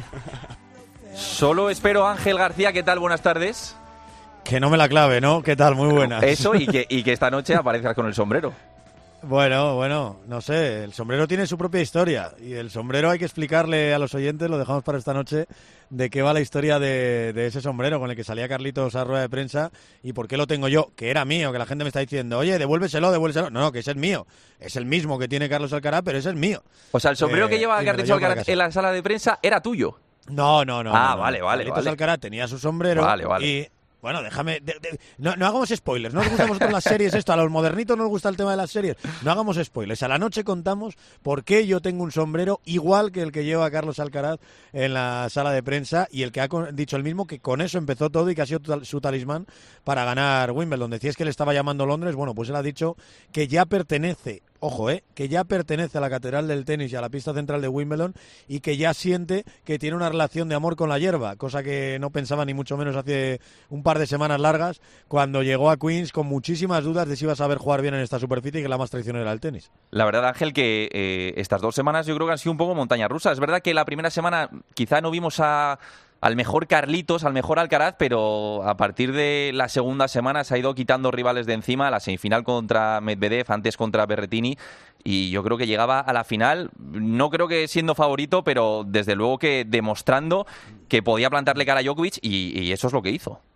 Solo espero. Ángel García, ¿qué tal? Buenas tardes. Que no me la clave, ¿no? ¿Qué tal? Muy buenas. Eso, y que, y que esta noche aparezcas con el sombrero. Bueno, bueno, no sé, el sombrero tiene su propia historia, y el sombrero hay que explicarle a los oyentes, lo dejamos para esta noche, de qué va la historia de, de ese sombrero con el que salía Carlitos a rueda de prensa y por qué lo tengo yo, que era mío, que la gente me está diciendo, oye, devuélveselo, devuélveselo. No, no, que es el mío, es el mismo que tiene Carlos Alcaraz, pero es el mío. O sea, el sombrero eh, que lleva Carlitos Alcaraz en la sala de prensa era tuyo. No, no, no. Ah, no, vale, no. vale. Carlitos vale. Alcaraz tenía su sombrero vale, vale. y... Bueno, déjame... De, de, no, no hagamos spoilers. ¿No os gusta a vosotros las series esto? A los modernitos no nos gusta el tema de las series. No hagamos spoilers. A la noche contamos por qué yo tengo un sombrero igual que el que lleva Carlos Alcaraz en la sala de prensa, y el que ha dicho el mismo que con eso empezó todo y que ha sido su talismán para ganar Wimbledon. Decías que le estaba llamando Londres. Bueno, pues él ha dicho que ya pertenece... Ojo, eh, que ya pertenece a la Catedral del Tenis y a la pista central de Wimbledon, y que ya siente que tiene una relación de amor con la hierba, cosa que no pensaba ni mucho menos hace un par de semanas largas, cuando llegó a Queens con muchísimas dudas de si iba a saber jugar bien en esta superficie, que es la más traicionera del tenis. La verdad, Ángel, que eh, estas dos semanas yo creo que han sido un poco montaña rusa. Es verdad que la primera semana quizá no vimos a... al mejor Carlitos, al mejor Alcaraz, pero a partir de la segunda semana se ha ido quitando rivales de encima. La semifinal contra Medvedev, antes contra Berrettini, y yo creo que llegaba a la final, no creo que siendo favorito, pero desde luego que demostrando que podía plantarle cara a Djokovic, y, y eso es lo que hizo.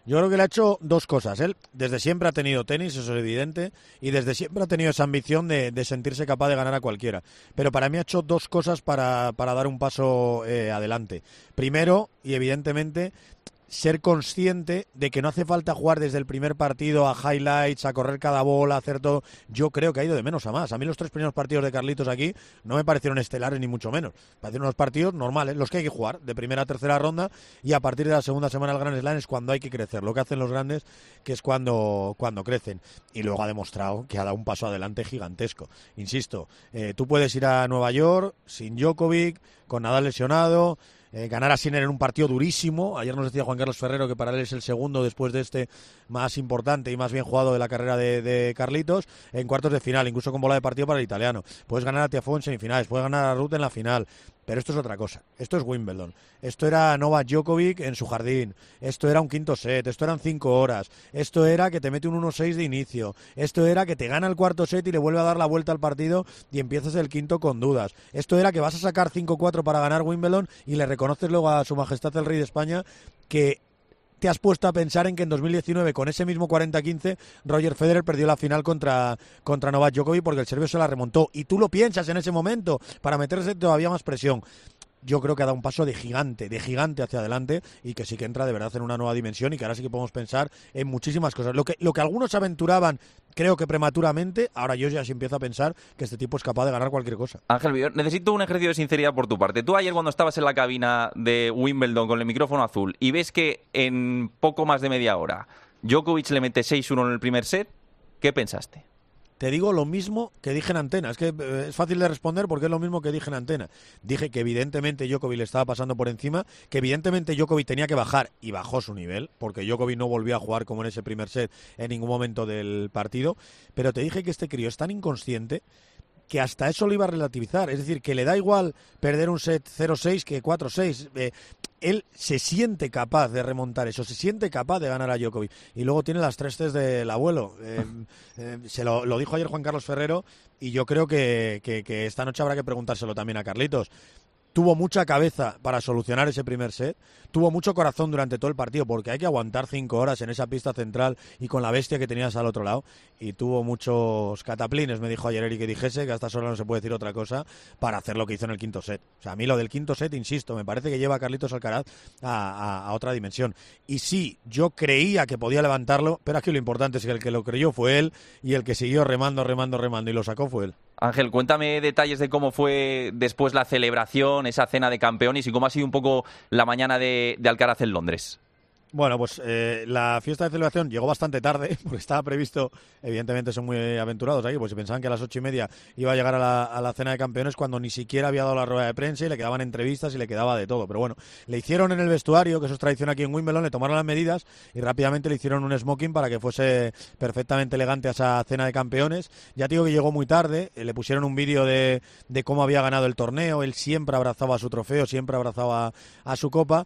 Yo creo que le ha hecho dos cosas. Él desde siempre ha tenido tenis, eso es evidente, y desde siempre ha tenido esa ambición de, de sentirse capaz de ganar a cualquiera. Pero para mí ha hecho dos cosas para, para dar un paso eh, adelante. Primero, y evidentemente, ser consciente de que no hace falta jugar desde el primer partido a highlights, a correr cada bola, a hacer todo. Yo creo que ha ido de menos a más. A mí los tres primeros partidos de Carlitos aquí no me parecieron estelares ni mucho menos. Me parecieron unos partidos normales, los que hay que jugar, de primera a tercera ronda, y a partir de la segunda semana del Grand Slam es cuando hay que crecer. Lo que hacen los grandes, que es cuando, cuando crecen. Y luego ha demostrado que ha dado un paso adelante gigantesco. Insisto, eh, tú puedes ir a Nueva York sin Djokovic, con Nadal lesionado, Eh, ganar a Sinner en un partido durísimo. Ayer nos decía Juan Carlos Ferrero que para él es el segundo después de este más importante y más bien jugado de la carrera de, de Carlitos, en cuartos de final, incluso con bola de partido para el italiano. Puedes ganar a Tiafoe en semifinales, puedes ganar a Ruth en la final. Pero esto es otra cosa, esto es Wimbledon, esto era Novak Djokovic en su jardín, esto era un quinto set, esto eran cinco horas, esto era que te mete un uno seis de inicio, esto era que te gana el cuarto set y le vuelve a dar la vuelta al partido y empiezas el quinto con dudas, esto era que vas a sacar cinco cuatro para ganar Wimbledon y le reconoces luego a su majestad el rey de España que te has puesto a pensar en que en dos mil diecinueve, con ese mismo cuarenta quince, Roger Federer perdió la final contra, contra Novak Djokovic porque el serbio se la remontó. Y tú lo piensas en ese momento para meterse todavía más presión. Yo creo que ha dado un paso de gigante, de gigante hacia adelante y que sí que entra de verdad en una nueva dimensión y que ahora sí que podemos pensar en muchísimas cosas. Lo que, lo que algunos aventuraban, creo que prematuramente, ahora yo ya sí empiezo a pensar que este tipo es capaz de ganar cualquier cosa. Ángel, necesito un ejercicio de sinceridad por tu parte. Tú ayer cuando estabas en la cabina de Wimbledon con el micrófono azul y ves que en poco más de media hora Djokovic le mete seis uno en el primer set, ¿qué pensaste? Te digo lo mismo que dije en antena. Es que eh, es fácil de responder porque es lo mismo que dije en antena. Dije que evidentemente Djokovic le estaba pasando por encima, que evidentemente Djokovic tenía que bajar y bajó su nivel, porque Djokovic no volvió a jugar como en ese primer set en ningún momento del partido. Pero te dije que este crío es tan inconsciente que hasta eso lo iba a relativizar. Es decir, que le da igual perder un set cero seis que cuatro seis. Eh, él se siente capaz de remontar eso, se siente capaz de ganar a Djokovic. Y luego tiene las tres Cs del abuelo. Eh, eh, se lo, lo dijo ayer Juan Carlos Ferrero y yo creo que, que, que esta noche habrá que preguntárselo también a Carlitos. Tuvo mucha cabeza para solucionar ese primer set, tuvo mucho corazón durante todo el partido, porque hay que aguantar cinco horas en esa pista central y con la bestia que tenías al otro lado, y tuvo muchos cataplines, me dijo ayer Eric que dijese, que a estas horas no se puede decir otra cosa, para hacer lo que hizo en el quinto set. O sea, a mí lo del quinto set, insisto, me parece que lleva a Carlitos Alcaraz a, a, a otra dimensión. Y sí, yo creía que podía levantarlo, pero aquí lo importante es que el que lo creyó fue él, y el que siguió remando, remando, remando, y lo sacó fue él. Ángel, cuéntame detalles de cómo fue después la celebración, esa cena de campeones y cómo ha sido un poco la mañana de, de Alcaraz en Londres. Bueno, pues eh, la fiesta de celebración llegó bastante tarde, porque estaba previsto, evidentemente son muy aventurados aquí, pues si pensaban que a las ocho y media iba a llegar a la, a la cena de campeones cuando ni siquiera había dado la rueda de prensa y le quedaban entrevistas y le quedaba de todo. Pero bueno, le hicieron en el vestuario, que eso es tradición aquí en Wimbledon, le tomaron las medidas y rápidamente le hicieron un smoking para que fuese perfectamente elegante a esa cena de campeones. Ya te digo que llegó muy tarde, eh, le pusieron un vídeo de, de cómo había ganado el torneo, él siempre abrazaba su trofeo, siempre abrazaba a, a su copa.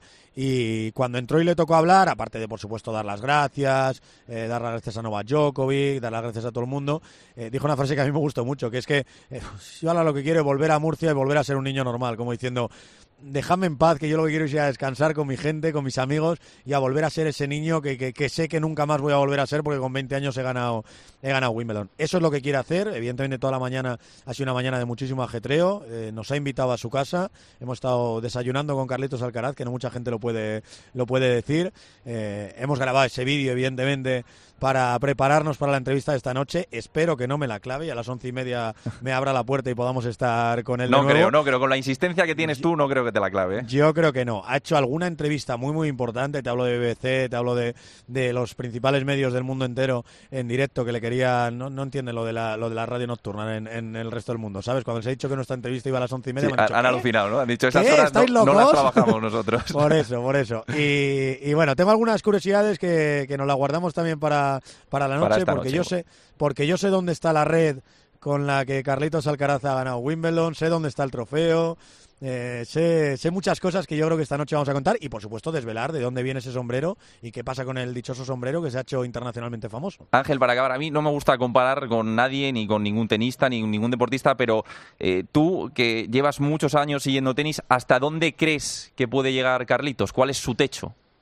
Y cuando entró y le tocó hablar, aparte de, por supuesto, dar las gracias, eh, dar las gracias a Novak Djokovic, dar las gracias a todo el mundo, eh, dijo una frase que a mí me gustó mucho, que es que eh, yo ahora lo que quiero es volver a Murcia y volver a ser un niño normal, como diciendo, dejadme en paz, que yo lo que quiero es ir a descansar con mi gente, con mis amigos, y a volver a ser ese niño que, que, que sé que nunca más voy a volver a ser, porque con veinte años he ganado, he ganado Wimbledon. Eso es lo que quiere hacer. Evidentemente toda la mañana ha sido una mañana de muchísimo ajetreo, eh, nos ha invitado a su casa, hemos estado desayunando con Carlitos Alcaraz, que no mucha gente lo puede, lo puede decir, eh, hemos grabado ese vídeo evidentemente para prepararnos para la entrevista de esta noche. Espero que no me la clave y a las once y media me abra la puerta y podamos estar con él de No nuevo. creo, no creo. Con la insistencia que tienes tú, no creo que te la clave, ¿eh? Yo creo que no. Ha hecho alguna entrevista muy, muy importante. Te hablo de B B C, te hablo de, de los principales medios del mundo entero en directo que le quería... No, no entienden lo de la, lo de la radio nocturna en, en el resto del mundo, ¿sabes? Cuando les he dicho que nuestra entrevista iba a las once y media... Sí, me han, dicho, han alucinado, ¿no? Han dicho, esas ¿Qué? horas ¿Estáis no, locos? no las trabajamos nosotros. Por eso, por eso. Y, y bueno, tengo algunas curiosidades que, que nos las guardamos también para, para la noche. Para esta porque noche. yo sé porque yo sé dónde está la red con la que Carlitos Alcaraz ha ganado Wimbledon, sé dónde está el trofeo, eh, sé, sé muchas cosas que yo creo que esta noche vamos a contar y por supuesto desvelar de dónde viene ese sombrero y qué pasa con el dichoso sombrero que se ha hecho internacionalmente famoso. Ángel, para acabar, a mí no me gusta comparar con nadie, ni con ningún tenista, ni ningún deportista, pero eh, tú, que llevas muchos años siguiendo tenis, ¿hasta dónde crees que puede llegar Carlitos? ¿Cuál es su techo?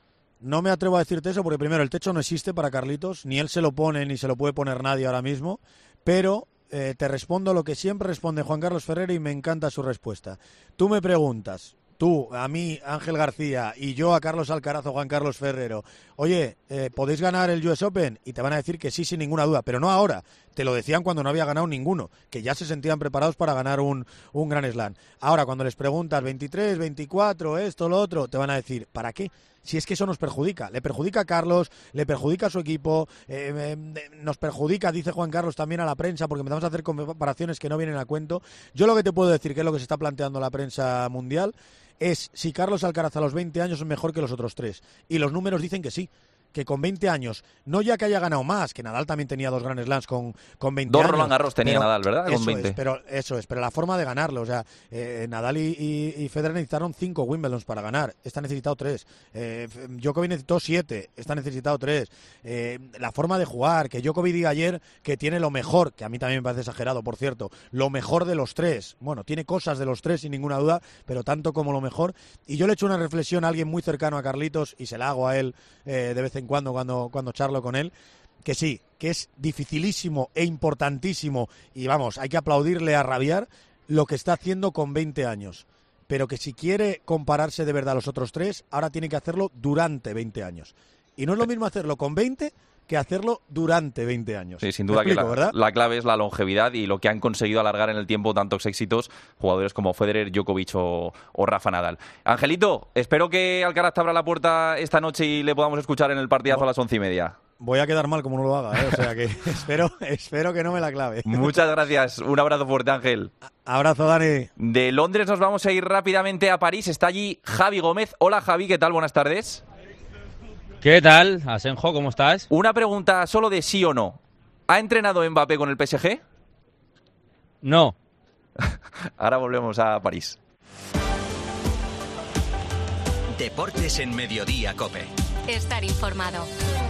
no me atrevo a decirte eso porque primero el techo no existe para Carlitos, ni él se lo pone ni se lo puede poner nadie ahora mismo, pero eh, te respondo lo que siempre responde Juan Carlos Ferrero y me encanta su respuesta. Tú me preguntas, tú, a mí, Ángel García, y yo a Carlos Alcaraz o Juan Carlos Ferrero, oye, eh, ¿podéis ganar el U S Open? Y te van a decir que sí, sin ninguna duda, pero no ahora. Te lo decían cuando no había ganado ninguno, que ya se sentían preparados para ganar un, un Grand Slam. Ahora, cuando les preguntas veintitrés, veinticuatro, esto, lo otro, te van a decir, ¿para qué? Si es que eso nos perjudica. Le perjudica a Carlos, le perjudica a su equipo, eh, eh, nos perjudica, dice Juan Carlos, también a la prensa, porque empezamos a hacer comparaciones que no vienen a cuento. Yo lo que te puedo decir, que es lo que se está planteando la prensa mundial, es si Carlos Alcaraz a los veinte años es mejor que los otros tres. Y los números dicen que sí. Que con veinte años, no ya que haya ganado más, que Nadal también tenía dos Grand Slams con, con veinte dos años. Roland Garros tenía pero, Nadal, ¿verdad? Con eso veinte. Es, pero, eso es, pero la forma de ganarlo, o sea, eh, Nadal y, y, y Federer necesitaron cinco Wimbledons para ganar, esta ha necesitado tres. Eh, Djokovic necesitó siete, esta ha necesitado tres. Eh, la forma de jugar, que Djokovic diga ayer que tiene lo mejor, que a mí también me parece exagerado, por cierto, lo mejor de los tres. Bueno, tiene cosas de los tres sin ninguna duda, pero tanto como lo mejor. Y yo le he hecho una reflexión a alguien muy cercano a Carlitos, y se la hago a él eh, de vez en cuando, cuando, cuando charlo con él, que sí, que es dificilísimo e importantísimo, y vamos, hay que aplaudirle a rabiar lo que está haciendo con veinte años, pero que si quiere compararse de verdad a los otros tres, ahora tiene que hacerlo durante veinte años. Y no es lo mismo hacerlo con veinte que hacerlo durante veinte años. Sí, sin duda explico, que la, ¿verdad? la clave es la longevidad y lo que han conseguido alargar en el tiempo tantos éxitos jugadores como Federer, Djokovic o, o Rafa Nadal. Angelito, espero que Alcaraz te abra la puerta esta noche y le podamos escuchar en el partidazo a las once y media. Voy a quedar mal como no lo haga, ¿eh? O sea que espero, espero que no me la clave. Muchas gracias, un abrazo fuerte, Ángel. Abrazo, Dani. De Londres nos vamos a ir rápidamente a París, está allí Javi Gómez. Hola Javi, ¿qué tal? Buenas tardes. ¿Qué tal, Asenjo? ¿Cómo estás? Una pregunta solo de sí o no. ¿Ha entrenado Mbappé con el P S G? No. Ahora volvemos a París. Deportes en Mediodía COPE. Estar informado.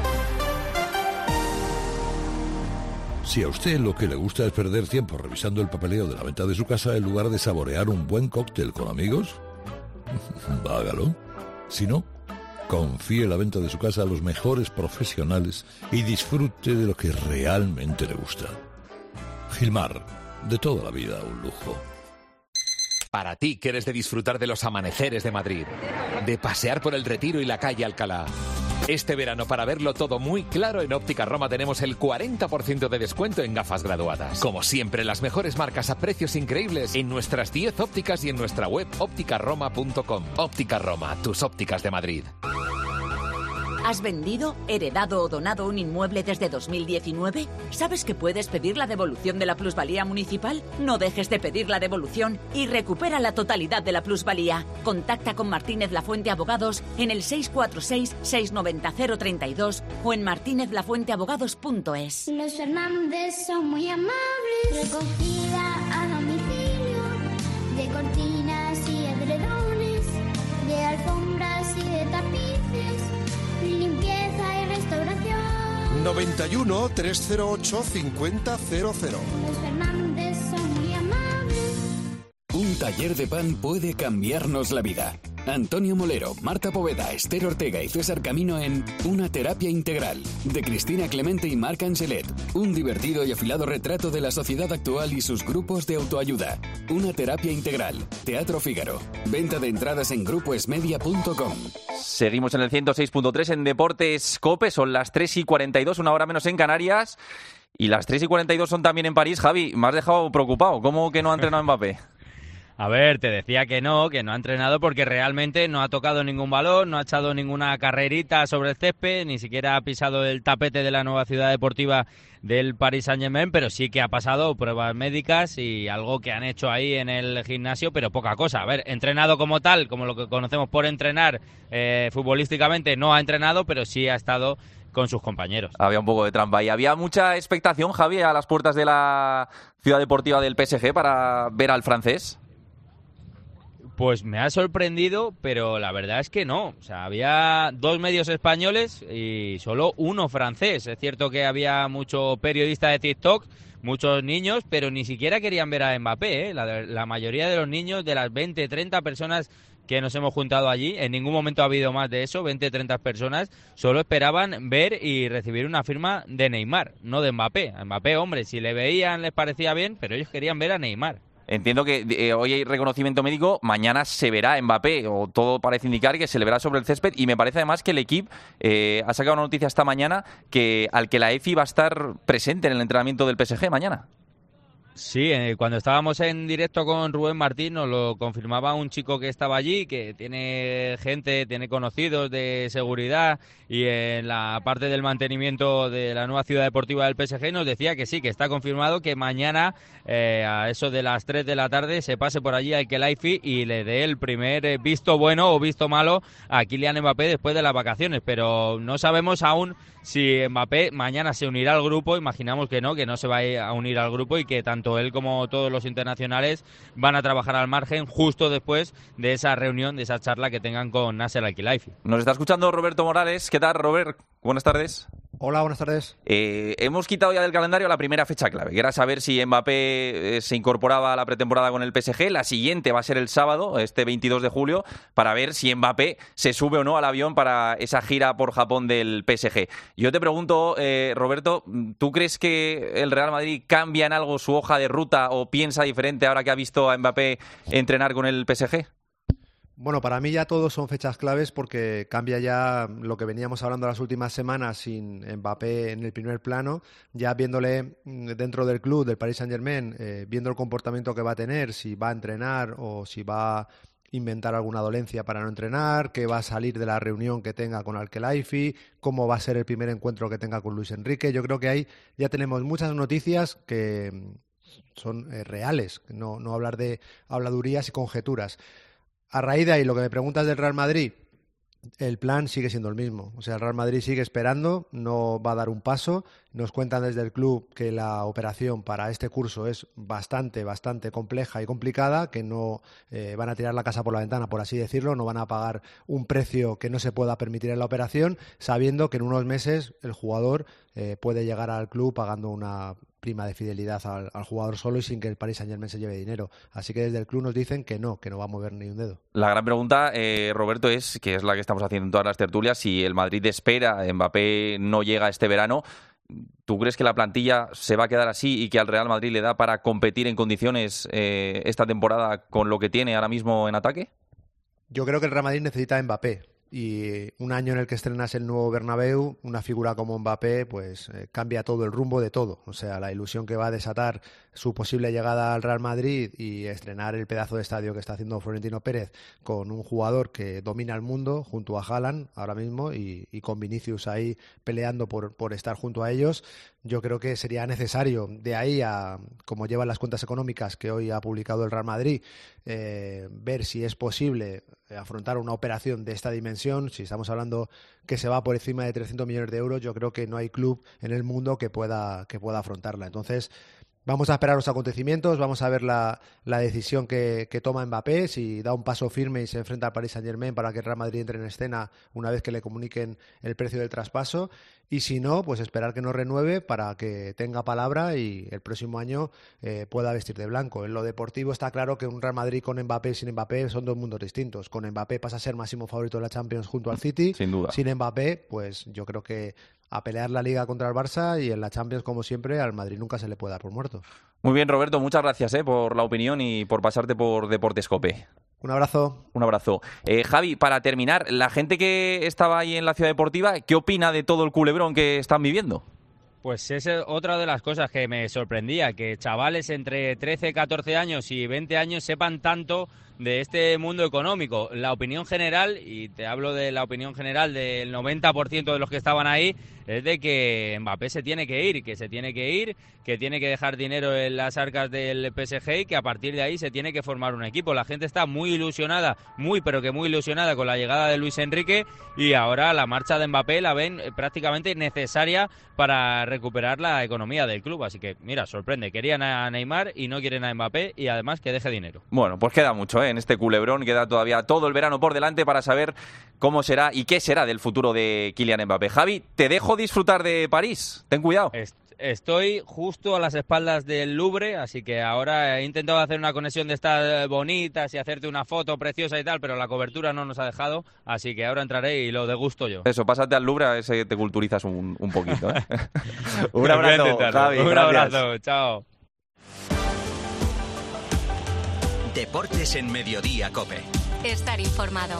Si a usted lo que le gusta es perder tiempo revisando el papeleo de la venta de su casa en lugar de saborear un buen cóctel con amigos, hágalo. Si no, confíe la venta de su casa a los mejores profesionales y disfrute de lo que realmente le gusta. Gilmar, de toda la vida un lujo. Para ti que eres de disfrutar de los amaneceres de Madrid, de pasear por el Retiro y la calle Alcalá. Este verano, para verlo todo muy claro, en Óptica Roma tenemos el cuarenta por ciento de descuento en gafas graduadas. Como siempre, las mejores marcas a precios increíbles en nuestras diez ópticas y en nuestra web óptica roma punto com. Óptica Roma, tus ópticas de Madrid. ¿Has vendido, heredado o donado un inmueble desde dos mil diecinueve? ¿Sabes que puedes pedir la devolución de la plusvalía municipal? No dejes de pedir la devolución y recupera la totalidad de la plusvalía. Contacta con Martínez Lafuente Abogados en el seis cuatro seis, seis nueve cero, tres dos o en martínez lafuente abogados punto es. Los Fernández son muy amables. Recogida a domicilio de cortinas y edredones, de alfombras y de tapices, limpieza y restauración. noventa y uno, trescientos ocho, cincuenta cero cero. Los Fernández son muy amables. Un taller de pan puede cambiarnos la vida. Antonio Molero, Marta Poveda, Esther Ortega y César Camino en Una terapia integral, de Cristina Clemente y Marc Angelet. Un divertido y afilado retrato de la sociedad actual y sus grupos de autoayuda. Una terapia integral. Teatro Fígaro. Venta de entradas en grupo esmedia punto com. Seguimos en el ciento seis punto tres en Deportes COPE. Son las tres y cuarenta y dos, una hora menos en Canarias. Y las tres y cuarenta y dos son también en París. Javi, me has dejado preocupado. ¿Cómo que no ha entrenado Mbappé? A ver, te decía que no, que no ha entrenado porque realmente no ha tocado ningún balón, no ha echado ninguna carrerita sobre el césped, ni siquiera ha pisado el tapete de la nueva ciudad deportiva del Paris Saint-Germain, pero sí que ha pasado pruebas médicas y algo que han hecho ahí en el gimnasio, pero poca cosa. A ver, entrenado como tal, como lo que conocemos por entrenar eh, futbolísticamente, no ha entrenado, pero sí ha estado con sus compañeros. Había un poco de trampa y había mucha expectación, Javi, a las puertas de la ciudad deportiva del P S G para ver al francés. Pues me ha sorprendido, pero la verdad es que no. O sea, había dos medios españoles y solo uno francés. Es cierto que había mucho periodista de TikTok, muchos niños, pero ni siquiera querían ver a Mbappé, ¿eh? La, la mayoría de los niños, de las veinte, treinta personas que nos hemos juntado allí. En ningún momento ha habido más de eso, veinte, treinta personas. Solo esperaban ver y recibir una firma de Neymar, no de Mbappé. A Mbappé, hombre, si le veían les parecía bien, pero ellos querían ver a Neymar. Entiendo que eh, hoy hay reconocimiento médico, mañana se verá Mbappé, o todo parece indicar que se le verá sobre el césped, y me parece además que el equipo eh, ha sacado una noticia esta mañana que al que la E F I va a estar presente en el entrenamiento del P S G mañana. Sí, eh, cuando estábamos en directo con Rubén Martín nos lo confirmaba un chico que estaba allí, que tiene gente, tiene conocidos de seguridad y en la parte del mantenimiento de la nueva ciudad deportiva del P S G, nos decía que sí, que está confirmado que mañana eh, a eso de las tres de la tarde se pase por allí al Khelaifi y le dé el primer eh, visto bueno o visto malo a Kylian Mbappé después de las vacaciones, pero no sabemos aún si Mbappé mañana se unirá al grupo. Imaginamos que no, que no se va a unir al grupo y que tanto él como todos los internacionales van a trabajar al margen justo después de esa reunión, de esa charla que tengan con Nasser Al-Khelaifi. Nos está escuchando Roberto Morales. ¿Qué tal, Robert? Buenas tardes. Hola, buenas tardes. Eh, hemos quitado ya del calendario la primera fecha clave, que era saber si Mbappé eh, se incorporaba a la pretemporada con el P S G. La siguiente va a ser el sábado, este veintidós de julio, para ver si Mbappé se sube o no al avión para esa gira por Japón del P S G. Yo te pregunto, eh, Roberto, ¿tú crees que el Real Madrid cambia en algo su hoja de ruta o piensa diferente ahora que ha visto a Mbappé entrenar con el P S G? Bueno, para mí ya todos son fechas claves porque cambia ya lo que veníamos hablando las últimas semanas sin Mbappé en el primer plano, ya viéndole dentro del club, del Paris Saint-Germain, eh, viendo el comportamiento que va a tener, si va a entrenar o si va a inventar alguna dolencia para no entrenar, qué va a salir de la reunión que tenga con Al-Khelaifi, cómo va a ser el primer encuentro que tenga con Luis Enrique. Yo creo que ahí ya tenemos muchas noticias que son eh, reales, no, no hablar de habladurías y conjeturas. A raíz de ahí, lo que me preguntas del Real Madrid, el plan sigue siendo el mismo. O sea, el Real Madrid sigue esperando, no va a dar un paso. Nos cuentan desde el club que la operación para este curso es bastante, bastante compleja y complicada, que no eh, van a tirar la casa por la ventana, por así decirlo, no van a pagar un precio que no se pueda permitir en la operación, sabiendo que en unos meses el jugador eh, puede llegar al club pagando una prima de fidelidad al, al jugador solo y sin que el Paris Saint-Germain se lleve dinero. Así que desde el club nos dicen que no, que no va a mover ni un dedo. La gran pregunta, eh, Roberto, es, que es la que estamos haciendo en todas las tertulias, si el Madrid espera, Mbappé no llega este verano, ¿tú crees que la plantilla se va a quedar así y que al Real Madrid le da para competir en condiciones eh, esta temporada con lo que tiene ahora mismo en ataque? Yo creo que el Real Madrid necesita a Mbappé. Y un año en el que estrenas el nuevo Bernabéu, una figura como Mbappé, pues eh, cambia todo el rumbo de todo. O sea, la ilusión que va a desatar su posible llegada al Real Madrid y estrenar el pedazo de estadio que está haciendo Florentino Pérez con un jugador que domina el mundo junto a Haaland ahora mismo y, y con Vinicius ahí peleando por, por estar junto a ellos, yo creo que sería necesario. De ahí a, como llevan las cuentas económicas que hoy ha publicado el Real Madrid, eh, ver si es posible afrontar una operación de esta dimensión. Si estamos hablando que se va por encima de trescientos millones de euros, yo creo que no hay club en el mundo que pueda, que pueda afrontarla. Entonces, vamos a esperar los acontecimientos, vamos a ver la, la decisión que, que toma Mbappé, si da un paso firme y se enfrenta al Paris Saint-Germain para que el Real Madrid entre en escena una vez que le comuniquen el precio del traspaso, y si no, pues esperar que no renueve para que tenga palabra y el próximo año eh, pueda vestir de blanco. En lo deportivo está claro que un Real Madrid con Mbappé y sin Mbappé son dos mundos distintos. Con Mbappé pasa a ser máximo favorito de la Champions junto al City. Sin duda. Sin Mbappé, pues yo creo que a pelear la Liga contra el Barça y en la Champions, como siempre, al Madrid nunca se le puede dar por muerto. Muy bien, Roberto, muchas gracias eh, por la opinión y por pasarte por Deportes COPE. Un abrazo. Un abrazo. Eh, Javi, para terminar, la gente que estaba ahí en la ciudad deportiva, ¿qué opina de todo el culebrón que están viviendo? Pues es otra de las cosas que me sorprendía, que chavales entre trece, catorce años y veinte años sepan tanto de este mundo económico. La opinión general, y te hablo de la opinión general del noventa por ciento de los que estaban ahí, es de que Mbappé se tiene que ir, que se tiene que ir, que tiene que dejar dinero en las arcas del P S G y que a partir de ahí se tiene que formar un equipo. La gente está muy ilusionada, muy pero que muy ilusionada con la llegada de Luis Enrique y ahora la marcha de Mbappé la ven prácticamente necesaria para recuperar la economía del club. Así que, mira, sorprende, querían a Neymar y no quieren a Mbappé y además que deje dinero. Bueno, pues queda mucho ¿eh? en este culebrón, queda todavía todo el verano por delante para saber cómo será y qué será del futuro de Kylian Mbappé. Javi, te dejo disfrutar de París, ten cuidado. Est- estoy justo a las espaldas del Louvre, así que ahora he intentado hacer una conexión de estas bonitas y hacerte una foto preciosa y tal, pero la cobertura no nos ha dejado, así que ahora entraré y lo degusto yo. Eso, pásate al Louvre, a ver si te culturizas un, un poquito. ¿eh? Un abrazo, Javi. Un gracias. abrazo, chao. Deportes en Mediodía COPE. Estar informado.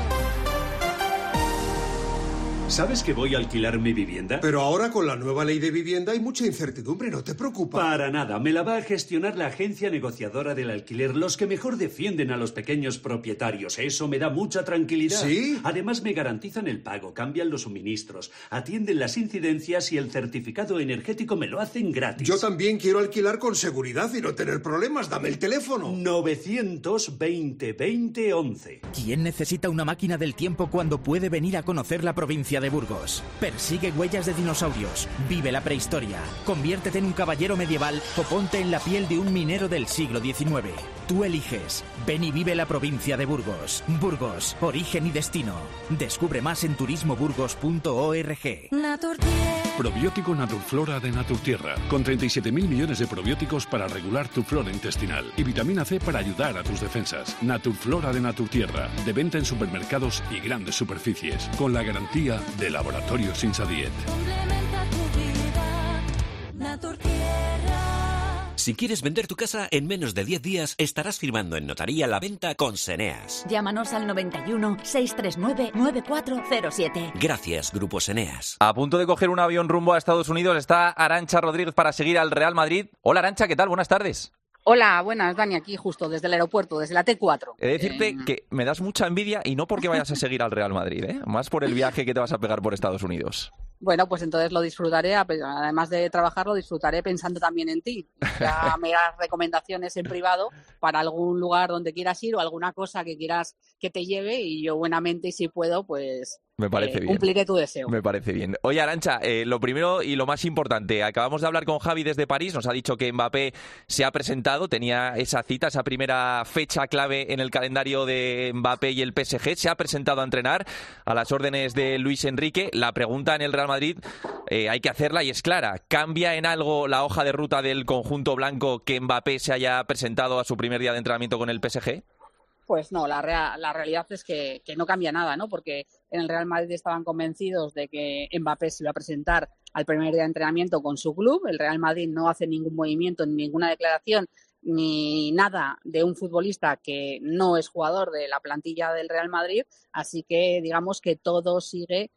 ¿Sabes que voy a alquilar mi vivienda? Pero ahora con la nueva ley de vivienda hay mucha incertidumbre, ¿no te preocupa? Para nada, me la va a gestionar la agencia negociadora del alquiler, los que mejor defienden a los pequeños propietarios. Eso me da mucha tranquilidad. ¿Sí? Además me garantizan el pago, cambian los suministros, atienden las incidencias y el certificado energético me lo hacen gratis. Yo también quiero alquilar con seguridad y no tener problemas. Dame el teléfono. novecientos veinte veinte once. ¿Quién necesita una máquina del tiempo cuando puede venir a conocer la provincia de Burgos? Persigue huellas de dinosaurios, vive la prehistoria, conviértete en un caballero medieval o ponte en la piel de un minero del siglo diecinueve. Tú eliges. Ven y vive la provincia de Burgos. Burgos, origen y destino. Descubre más en turismo burgos punto org. Probiótico Naturflora de Naturtierra, con treinta y siete mil millones de probióticos para regular tu flora intestinal y vitamina C para ayudar a tus defensas. Naturflora de Naturtierra, de venta en supermercados y grandes superficies, con la garantía de Laboratorios Insadiet. Si quieres vender tu casa en menos de diez días, estarás firmando en notaría la venta con Seneas. Llámanos al noventa y uno, seiscientos treinta y nueve, noventa y cuatro cero siete. Gracias, Grupo Seneas. A punto de coger un avión rumbo a Estados Unidos está Arantxa Rodríguez para seguir al Real Madrid. Hola, Arantxa, ¿qué tal? Buenas tardes. Hola, buenas, Dani, aquí justo desde el aeropuerto, desde la T cuatro. He de decirte eh... que me das mucha envidia y no porque vayas a seguir al Real Madrid, ¿eh? Más por el viaje que te vas a pegar por Estados Unidos. Bueno, pues entonces lo disfrutaré, además de trabajarlo, disfrutaré pensando también en ti. Ya me das recomendaciones en privado para algún lugar donde quieras ir o alguna cosa que quieras que te lleve y yo buenamente, y si puedo, pues me parece eh, bien. Cumpliré tu deseo. Me parece bien. Oye, Arantxa, eh, lo primero y lo más importante, acabamos de hablar con Javi desde París, nos ha dicho que Mbappé se ha presentado, tenía esa cita, esa primera fecha clave en el calendario de Mbappé y el P S G, se ha presentado a entrenar a las órdenes de Luis Enrique. La pregunta en el Real Madrid eh, hay que hacerla y es clara. ¿Cambia en algo la hoja de ruta del conjunto blanco que Mbappé se haya presentado a su primer día de entrenamiento con el P S G? Pues no, la, rea- la realidad es que, que no cambia nada, ¿no? Porque en el Real Madrid estaban convencidos de que Mbappé se iba a presentar al primer día de entrenamiento con su club. El Real Madrid no hace ningún movimiento, ni ninguna declaración, ni nada de un futbolista que no es jugador de la plantilla del Real Madrid. Así que digamos que todo sigue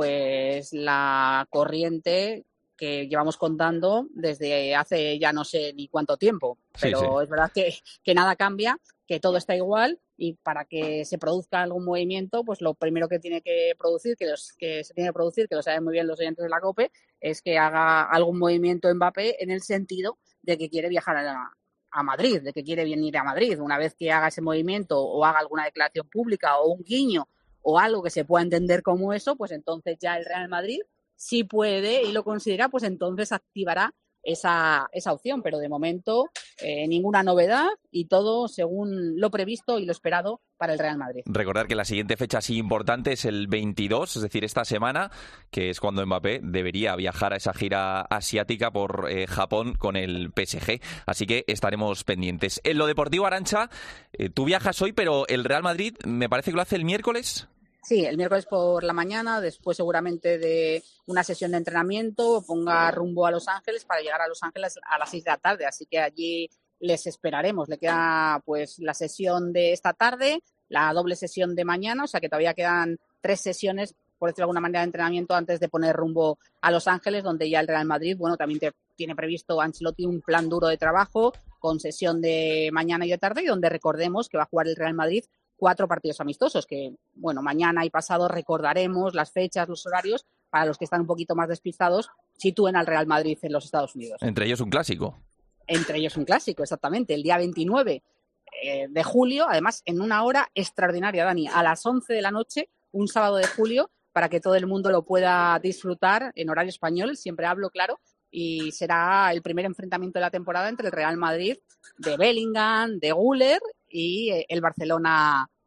pues la corriente que llevamos contando desde hace ya no sé ni cuánto tiempo. Pero sí, sí. Es verdad que, que nada cambia, que todo está igual, y para que se produzca algún movimiento, pues lo primero que tiene que producir, que, los, que se tiene que producir, que lo saben muy bien los oyentes de la COPE, es que haga algún movimiento Mbappé en el sentido de que quiere viajar a, a Madrid, de que quiere venir a Madrid. Una vez que haga ese movimiento o haga alguna declaración pública o un guiño o algo que se pueda entender como eso, pues entonces ya el Real Madrid, si puede y lo considera, pues entonces activará esa, esa opción, pero de momento eh, ninguna novedad y todo según lo previsto y lo esperado para el Real Madrid. Recordar que la siguiente fecha así importante es el veintidós, es decir, esta semana, que es cuando Mbappé debería viajar a esa gira asiática por eh, Japón con el P S G, así que estaremos pendientes. En lo deportivo, Arantxa, eh, tú viajas hoy, pero el Real Madrid me parece que lo hace el miércoles. Sí, el miércoles por la mañana, después seguramente de una sesión de entrenamiento, ponga rumbo a Los Ángeles para llegar a Los Ángeles a las seis de la tarde. Así que allí les esperaremos. Le queda pues la sesión de esta tarde, la doble sesión de mañana, o sea que todavía quedan tres sesiones, por decirlo de alguna manera, de entrenamiento antes de poner rumbo a Los Ángeles, donde ya el Real Madrid, bueno, también te, tiene previsto Ancelotti un plan duro de trabajo con sesión de mañana y de tarde, y donde recordemos que va a jugar el Real Madrid cuatro partidos amistosos, que, bueno, mañana y pasado recordaremos las fechas, los horarios, para los que están un poquito más despistados, sitúen al Real Madrid en los Estados Unidos. Entre ellos un clásico. Entre ellos un clásico, exactamente, el día veintinueve eh, de julio, además en una hora extraordinaria, Dani, a las once de la noche, un sábado de julio, para que todo el mundo lo pueda disfrutar en horario español, siempre hablo, claro, y será el primer enfrentamiento de la temporada entre el Real Madrid de Bellingham, de Güler y el Barcelona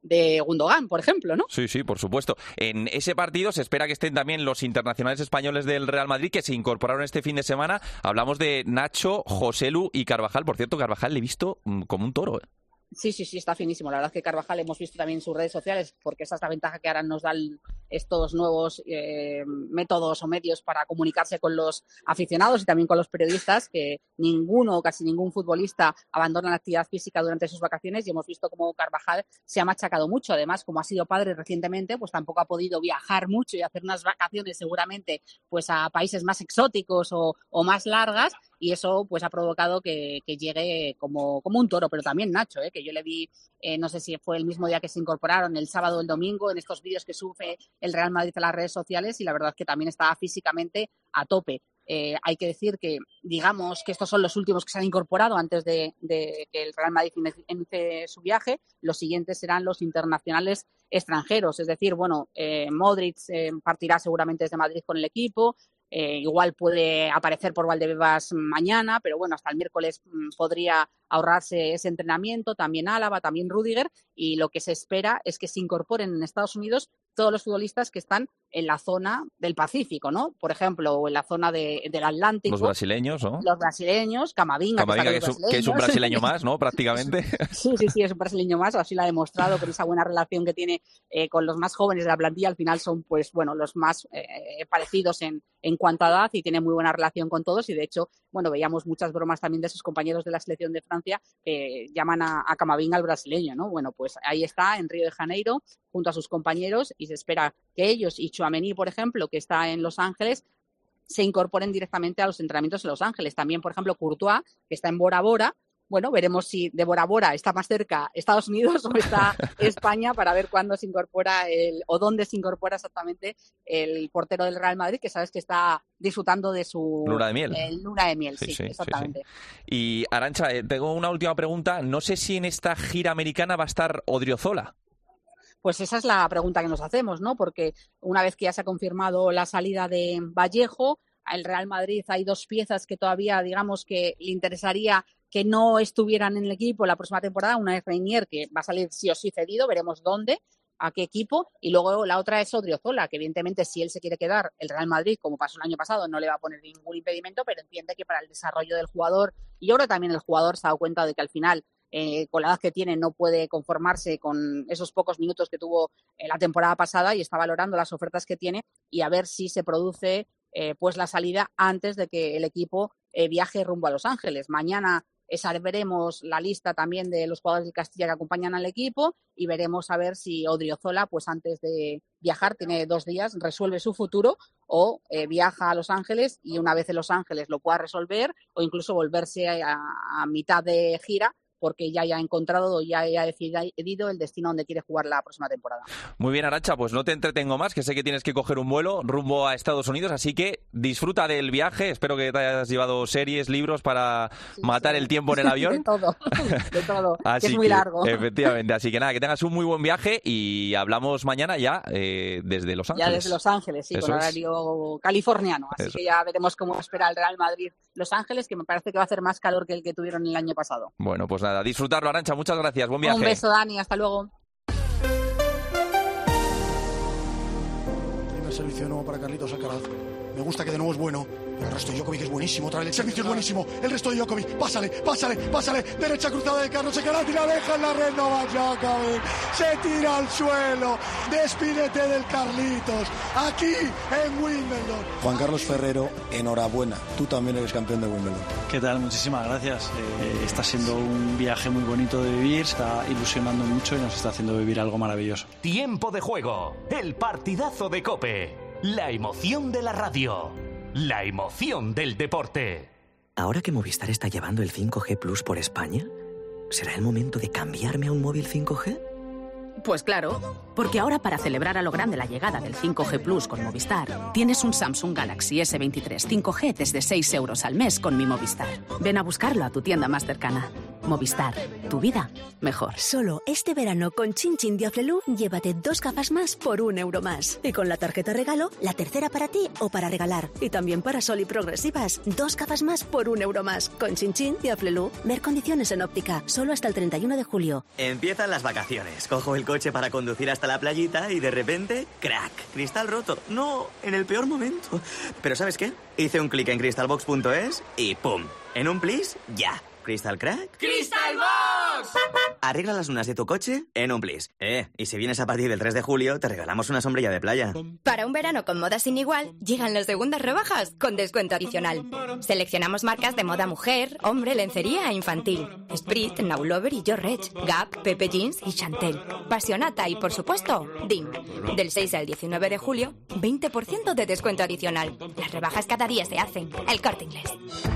de Gundogan, por ejemplo, ¿no? Sí, sí, por supuesto. En ese partido se espera que estén también los internacionales españoles del Real Madrid que se incorporaron este fin de semana. Hablamos de Nacho, Joselu y Carvajal. Por cierto, Carvajal le he visto como un toro, ¿eh? Sí, sí, sí, está finísimo. La verdad es que Carvajal hemos visto también en sus redes sociales, porque esa es la ventaja que ahora nos dan estos nuevos eh, métodos o medios para comunicarse con los aficionados y también con los periodistas, que ninguno o casi ningún futbolista abandona la actividad física durante sus vacaciones, y hemos visto cómo Carvajal se ha machacado mucho. Además, como ha sido padre recientemente, pues tampoco ha podido viajar mucho y hacer unas vacaciones seguramente pues a países más exóticos o, o más largas, y eso pues ha provocado que, que llegue como, como un toro. Pero también Nacho, ¿eh? que yo le vi, eh, no sé si fue el mismo día que se incorporaron, el sábado o el domingo, en estos vídeos que sube el Real Madrid a las redes sociales, y la verdad es que también estaba físicamente a tope. Eh, hay que decir que, digamos, que estos son los últimos que se han incorporado antes de, de que el Real Madrid inicie su viaje. Los siguientes serán los internacionales extranjeros, es decir, bueno, eh, Modric eh, partirá seguramente desde Madrid con el equipo. Eh, igual puede aparecer por Valdebebas mañana, pero bueno, hasta el miércoles mmm, podría ahorrarse ese entrenamiento. También Álava, también Rüdiger, y lo que se espera es que se incorporen en Estados Unidos todos los futbolistas que están en la zona del Pacífico, ¿no? Por ejemplo, o en la zona de, del Atlántico. Los brasileños, ¿no? Los brasileños, Camavinga, Camavinga que, que, es un, que es un brasileño más, ¿no? Prácticamente. Sí, sí, sí, es un brasileño más, así lo ha demostrado con esa buena relación que tiene eh, con los más jóvenes de la plantilla. Al final son, pues, bueno, los más eh, parecidos en, en cuanto a edad, y tiene muy buena relación con todos, y de hecho, bueno, veíamos muchas bromas también de sus compañeros de la selección de Francia que llaman a, a Camavinga el brasileño, ¿no? Bueno, pues ahí está, en Río de Janeiro, junto a sus compañeros, y se espera que ellos y Tchouaméni, por ejemplo, que está en Los Ángeles, se incorporen directamente a los entrenamientos en Los Ángeles. También, por ejemplo, Courtois, que está en Bora Bora. Bueno, veremos si de Bora Bora está más cerca Estados Unidos o está España, para ver cuándo se incorpora el, o dónde se incorpora exactamente el portero del Real Madrid, que sabes que está disfrutando de su luna de miel. El luna de miel, sí, sí, sí exactamente. Sí, sí. Y Arantxa, eh, tengo una última pregunta. No sé si en esta gira americana va a estar Odriozola. Pues esa es la pregunta que nos hacemos, ¿no? Porque una vez que ya se ha confirmado la salida de Vallejo, al Real Madrid hay dos piezas que todavía, digamos, que le interesaría que no estuvieran en el equipo la próxima temporada. Una es Reinier, que va a salir sí o sí cedido, veremos dónde, a qué equipo, y luego la otra es Odriozola, que evidentemente si él se quiere quedar, el Real Madrid, como pasó el año pasado, no le va a poner ningún impedimento, pero entiende que para el desarrollo del jugador, y yo creo que también el jugador se ha dado cuenta de que al final, eh, con la edad que tiene, no puede conformarse con esos pocos minutos que tuvo en la temporada pasada, y está valorando las ofertas que tiene y a ver si se produce eh, pues la salida antes de que el equipo eh, viaje rumbo a Los Ángeles. Mañana esa veremos la lista también de los jugadores del Castilla que acompañan al equipo, y veremos a ver si Odriozola, pues antes de viajar, tiene dos días, resuelve su futuro, o eh, viaja a Los Ángeles y una vez en Los Ángeles lo pueda resolver, o incluso volverse a, a mitad de gira, porque ya haya encontrado, ya haya decidido el destino donde quiere jugar la próxima temporada. Muy bien, Arantxa, pues no te entretengo más, que sé que tienes que coger un vuelo rumbo a Estados Unidos, así que disfruta del viaje. Espero que te hayas llevado series, libros para sí, matar sí. el tiempo en el avión. De todo, de todo, así que es muy que, largo. Efectivamente, así que nada, que tengas un muy buen viaje y hablamos mañana ya eh, desde Los Ángeles. Ya desde Los Ángeles, sí, Eso con horario es. californiano, así Eso. que ya veremos cómo espera el Real Madrid Los Ángeles, que me parece que va a hacer más calor que el que tuvieron el año pasado. Bueno, pues nada, disfrutarlo, Arantxa, muchas gracias, buen viaje. Un beso, Dani, hasta luego. Primer servicio nuevo para Carlitos Alcaraz. Me gusta que de nuevo es bueno. El resto de Djokovic es buenísimo. Otra vez el servicio es buenísimo. El resto de Djokovic. Pásale, pásale, pásale. Derecha cruzada de Carlos Alcaraz y la deja en la red. No va Djokovic. Se tira al suelo. Despídete del Carlitos. Aquí en Wimbledon. Juan Carlos Ferrero, enhorabuena. Tú también eres campeón de Wimbledon. ¿Qué tal? Muchísimas gracias. Eh, está siendo un viaje muy bonito de vivir. Está ilusionando mucho y nos está haciendo vivir algo maravilloso. Tiempo de juego. El partidazo de COPE. La emoción de la radio. La emoción del deporte. Ahora que Movistar está llevando el cinco G Plus por España, ¿será el momento de cambiarme a un móvil cinco G? Pues claro. Porque ahora, para celebrar a lo grande la llegada del cinco G Plus con Movistar, tienes un Samsung Galaxy ese veintitrés cinco G desde seis euros al mes con mi Movistar. Ven a buscarlo a tu tienda más cercana. Movistar, tu vida mejor. Solo este verano con Chin Chin Diaflelu llévate dos gafas más por un euro más. Y con la tarjeta regalo, la tercera para ti o para regalar. Y también para Sol y Progresivas, dos gafas más por un euro más. Con Chin Chin Diaflelu, ver condiciones en óptica, solo hasta el treinta y uno de julio. Empiezan las vacaciones. Cojo el coche para conducir hasta la playita y de repente, crack, cristal roto. No, en el peor momento. Pero ¿sabes qué? Hice un clic en crystalbox punto es y ¡pum! En un plis, ya. ¿Crystal Crack? ¡Crystal Box! Arregla las lunas de tu coche en un plis. Eh, y si vienes a partir del tres de julio, te regalamos una sombrilla de playa. Para un verano con moda sin igual, llegan las segundas rebajas con descuento adicional. Seleccionamos marcas de moda mujer, hombre, lencería e infantil. Sprit, Now Lover y Jorrech, Gap, Pepe Jeans y Chantel. Passionata y, por supuesto, D I M. Del seis al diecinueve de julio, veinte por ciento de descuento adicional. Las rebajas cada día se hacen. El Corte Inglés.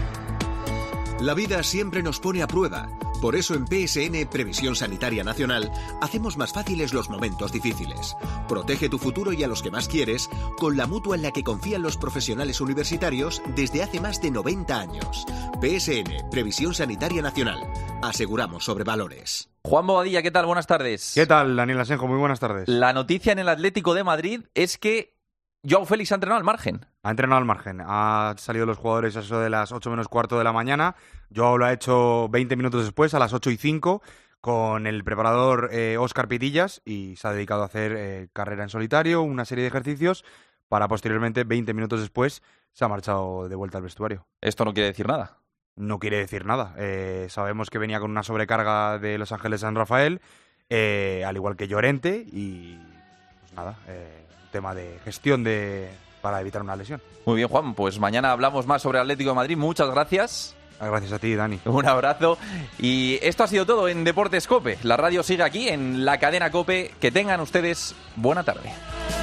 La vida siempre nos pone a prueba. Por eso en P S N Previsión Sanitaria Nacional hacemos más fáciles los momentos difíciles. Protege tu futuro y a los que más quieres con la mutua en la que confían los profesionales universitarios desde hace más de noventa años. P S N Previsión Sanitaria Nacional. Aseguramos sobre valores. Juan Bobadilla, ¿qué tal? Buenas tardes. ¿Qué tal, Daniel Asenjo? Muy buenas tardes. La noticia en el Atlético de Madrid es que Joao Félix ha entrenado al margen. Ha entrenado al margen. Ha salido los jugadores a eso de las ocho menos cuarto de la mañana. Joao lo ha hecho veinte minutos después, a las ocho y cinco, con el preparador eh, Óscar Pitillas, y se ha dedicado a hacer eh, carrera en solitario, una serie de ejercicios, para posteriormente, veinte minutos después, se ha marchado de vuelta al vestuario. ¿Esto no quiere decir nada? No quiere decir nada. Eh, sabemos que venía con una sobrecarga de Los Ángeles San Rafael, eh, al igual que Llorente, y pues nada... Eh, tema de gestión de para evitar una lesión. Muy bien, Juan, pues mañana hablamos más sobre Atlético de Madrid. Muchas gracias. Gracias a ti, Dani. Un abrazo. Y esto ha sido todo en Deportes COPE. La radio sigue aquí en la cadena COPE. Que tengan ustedes buena tarde.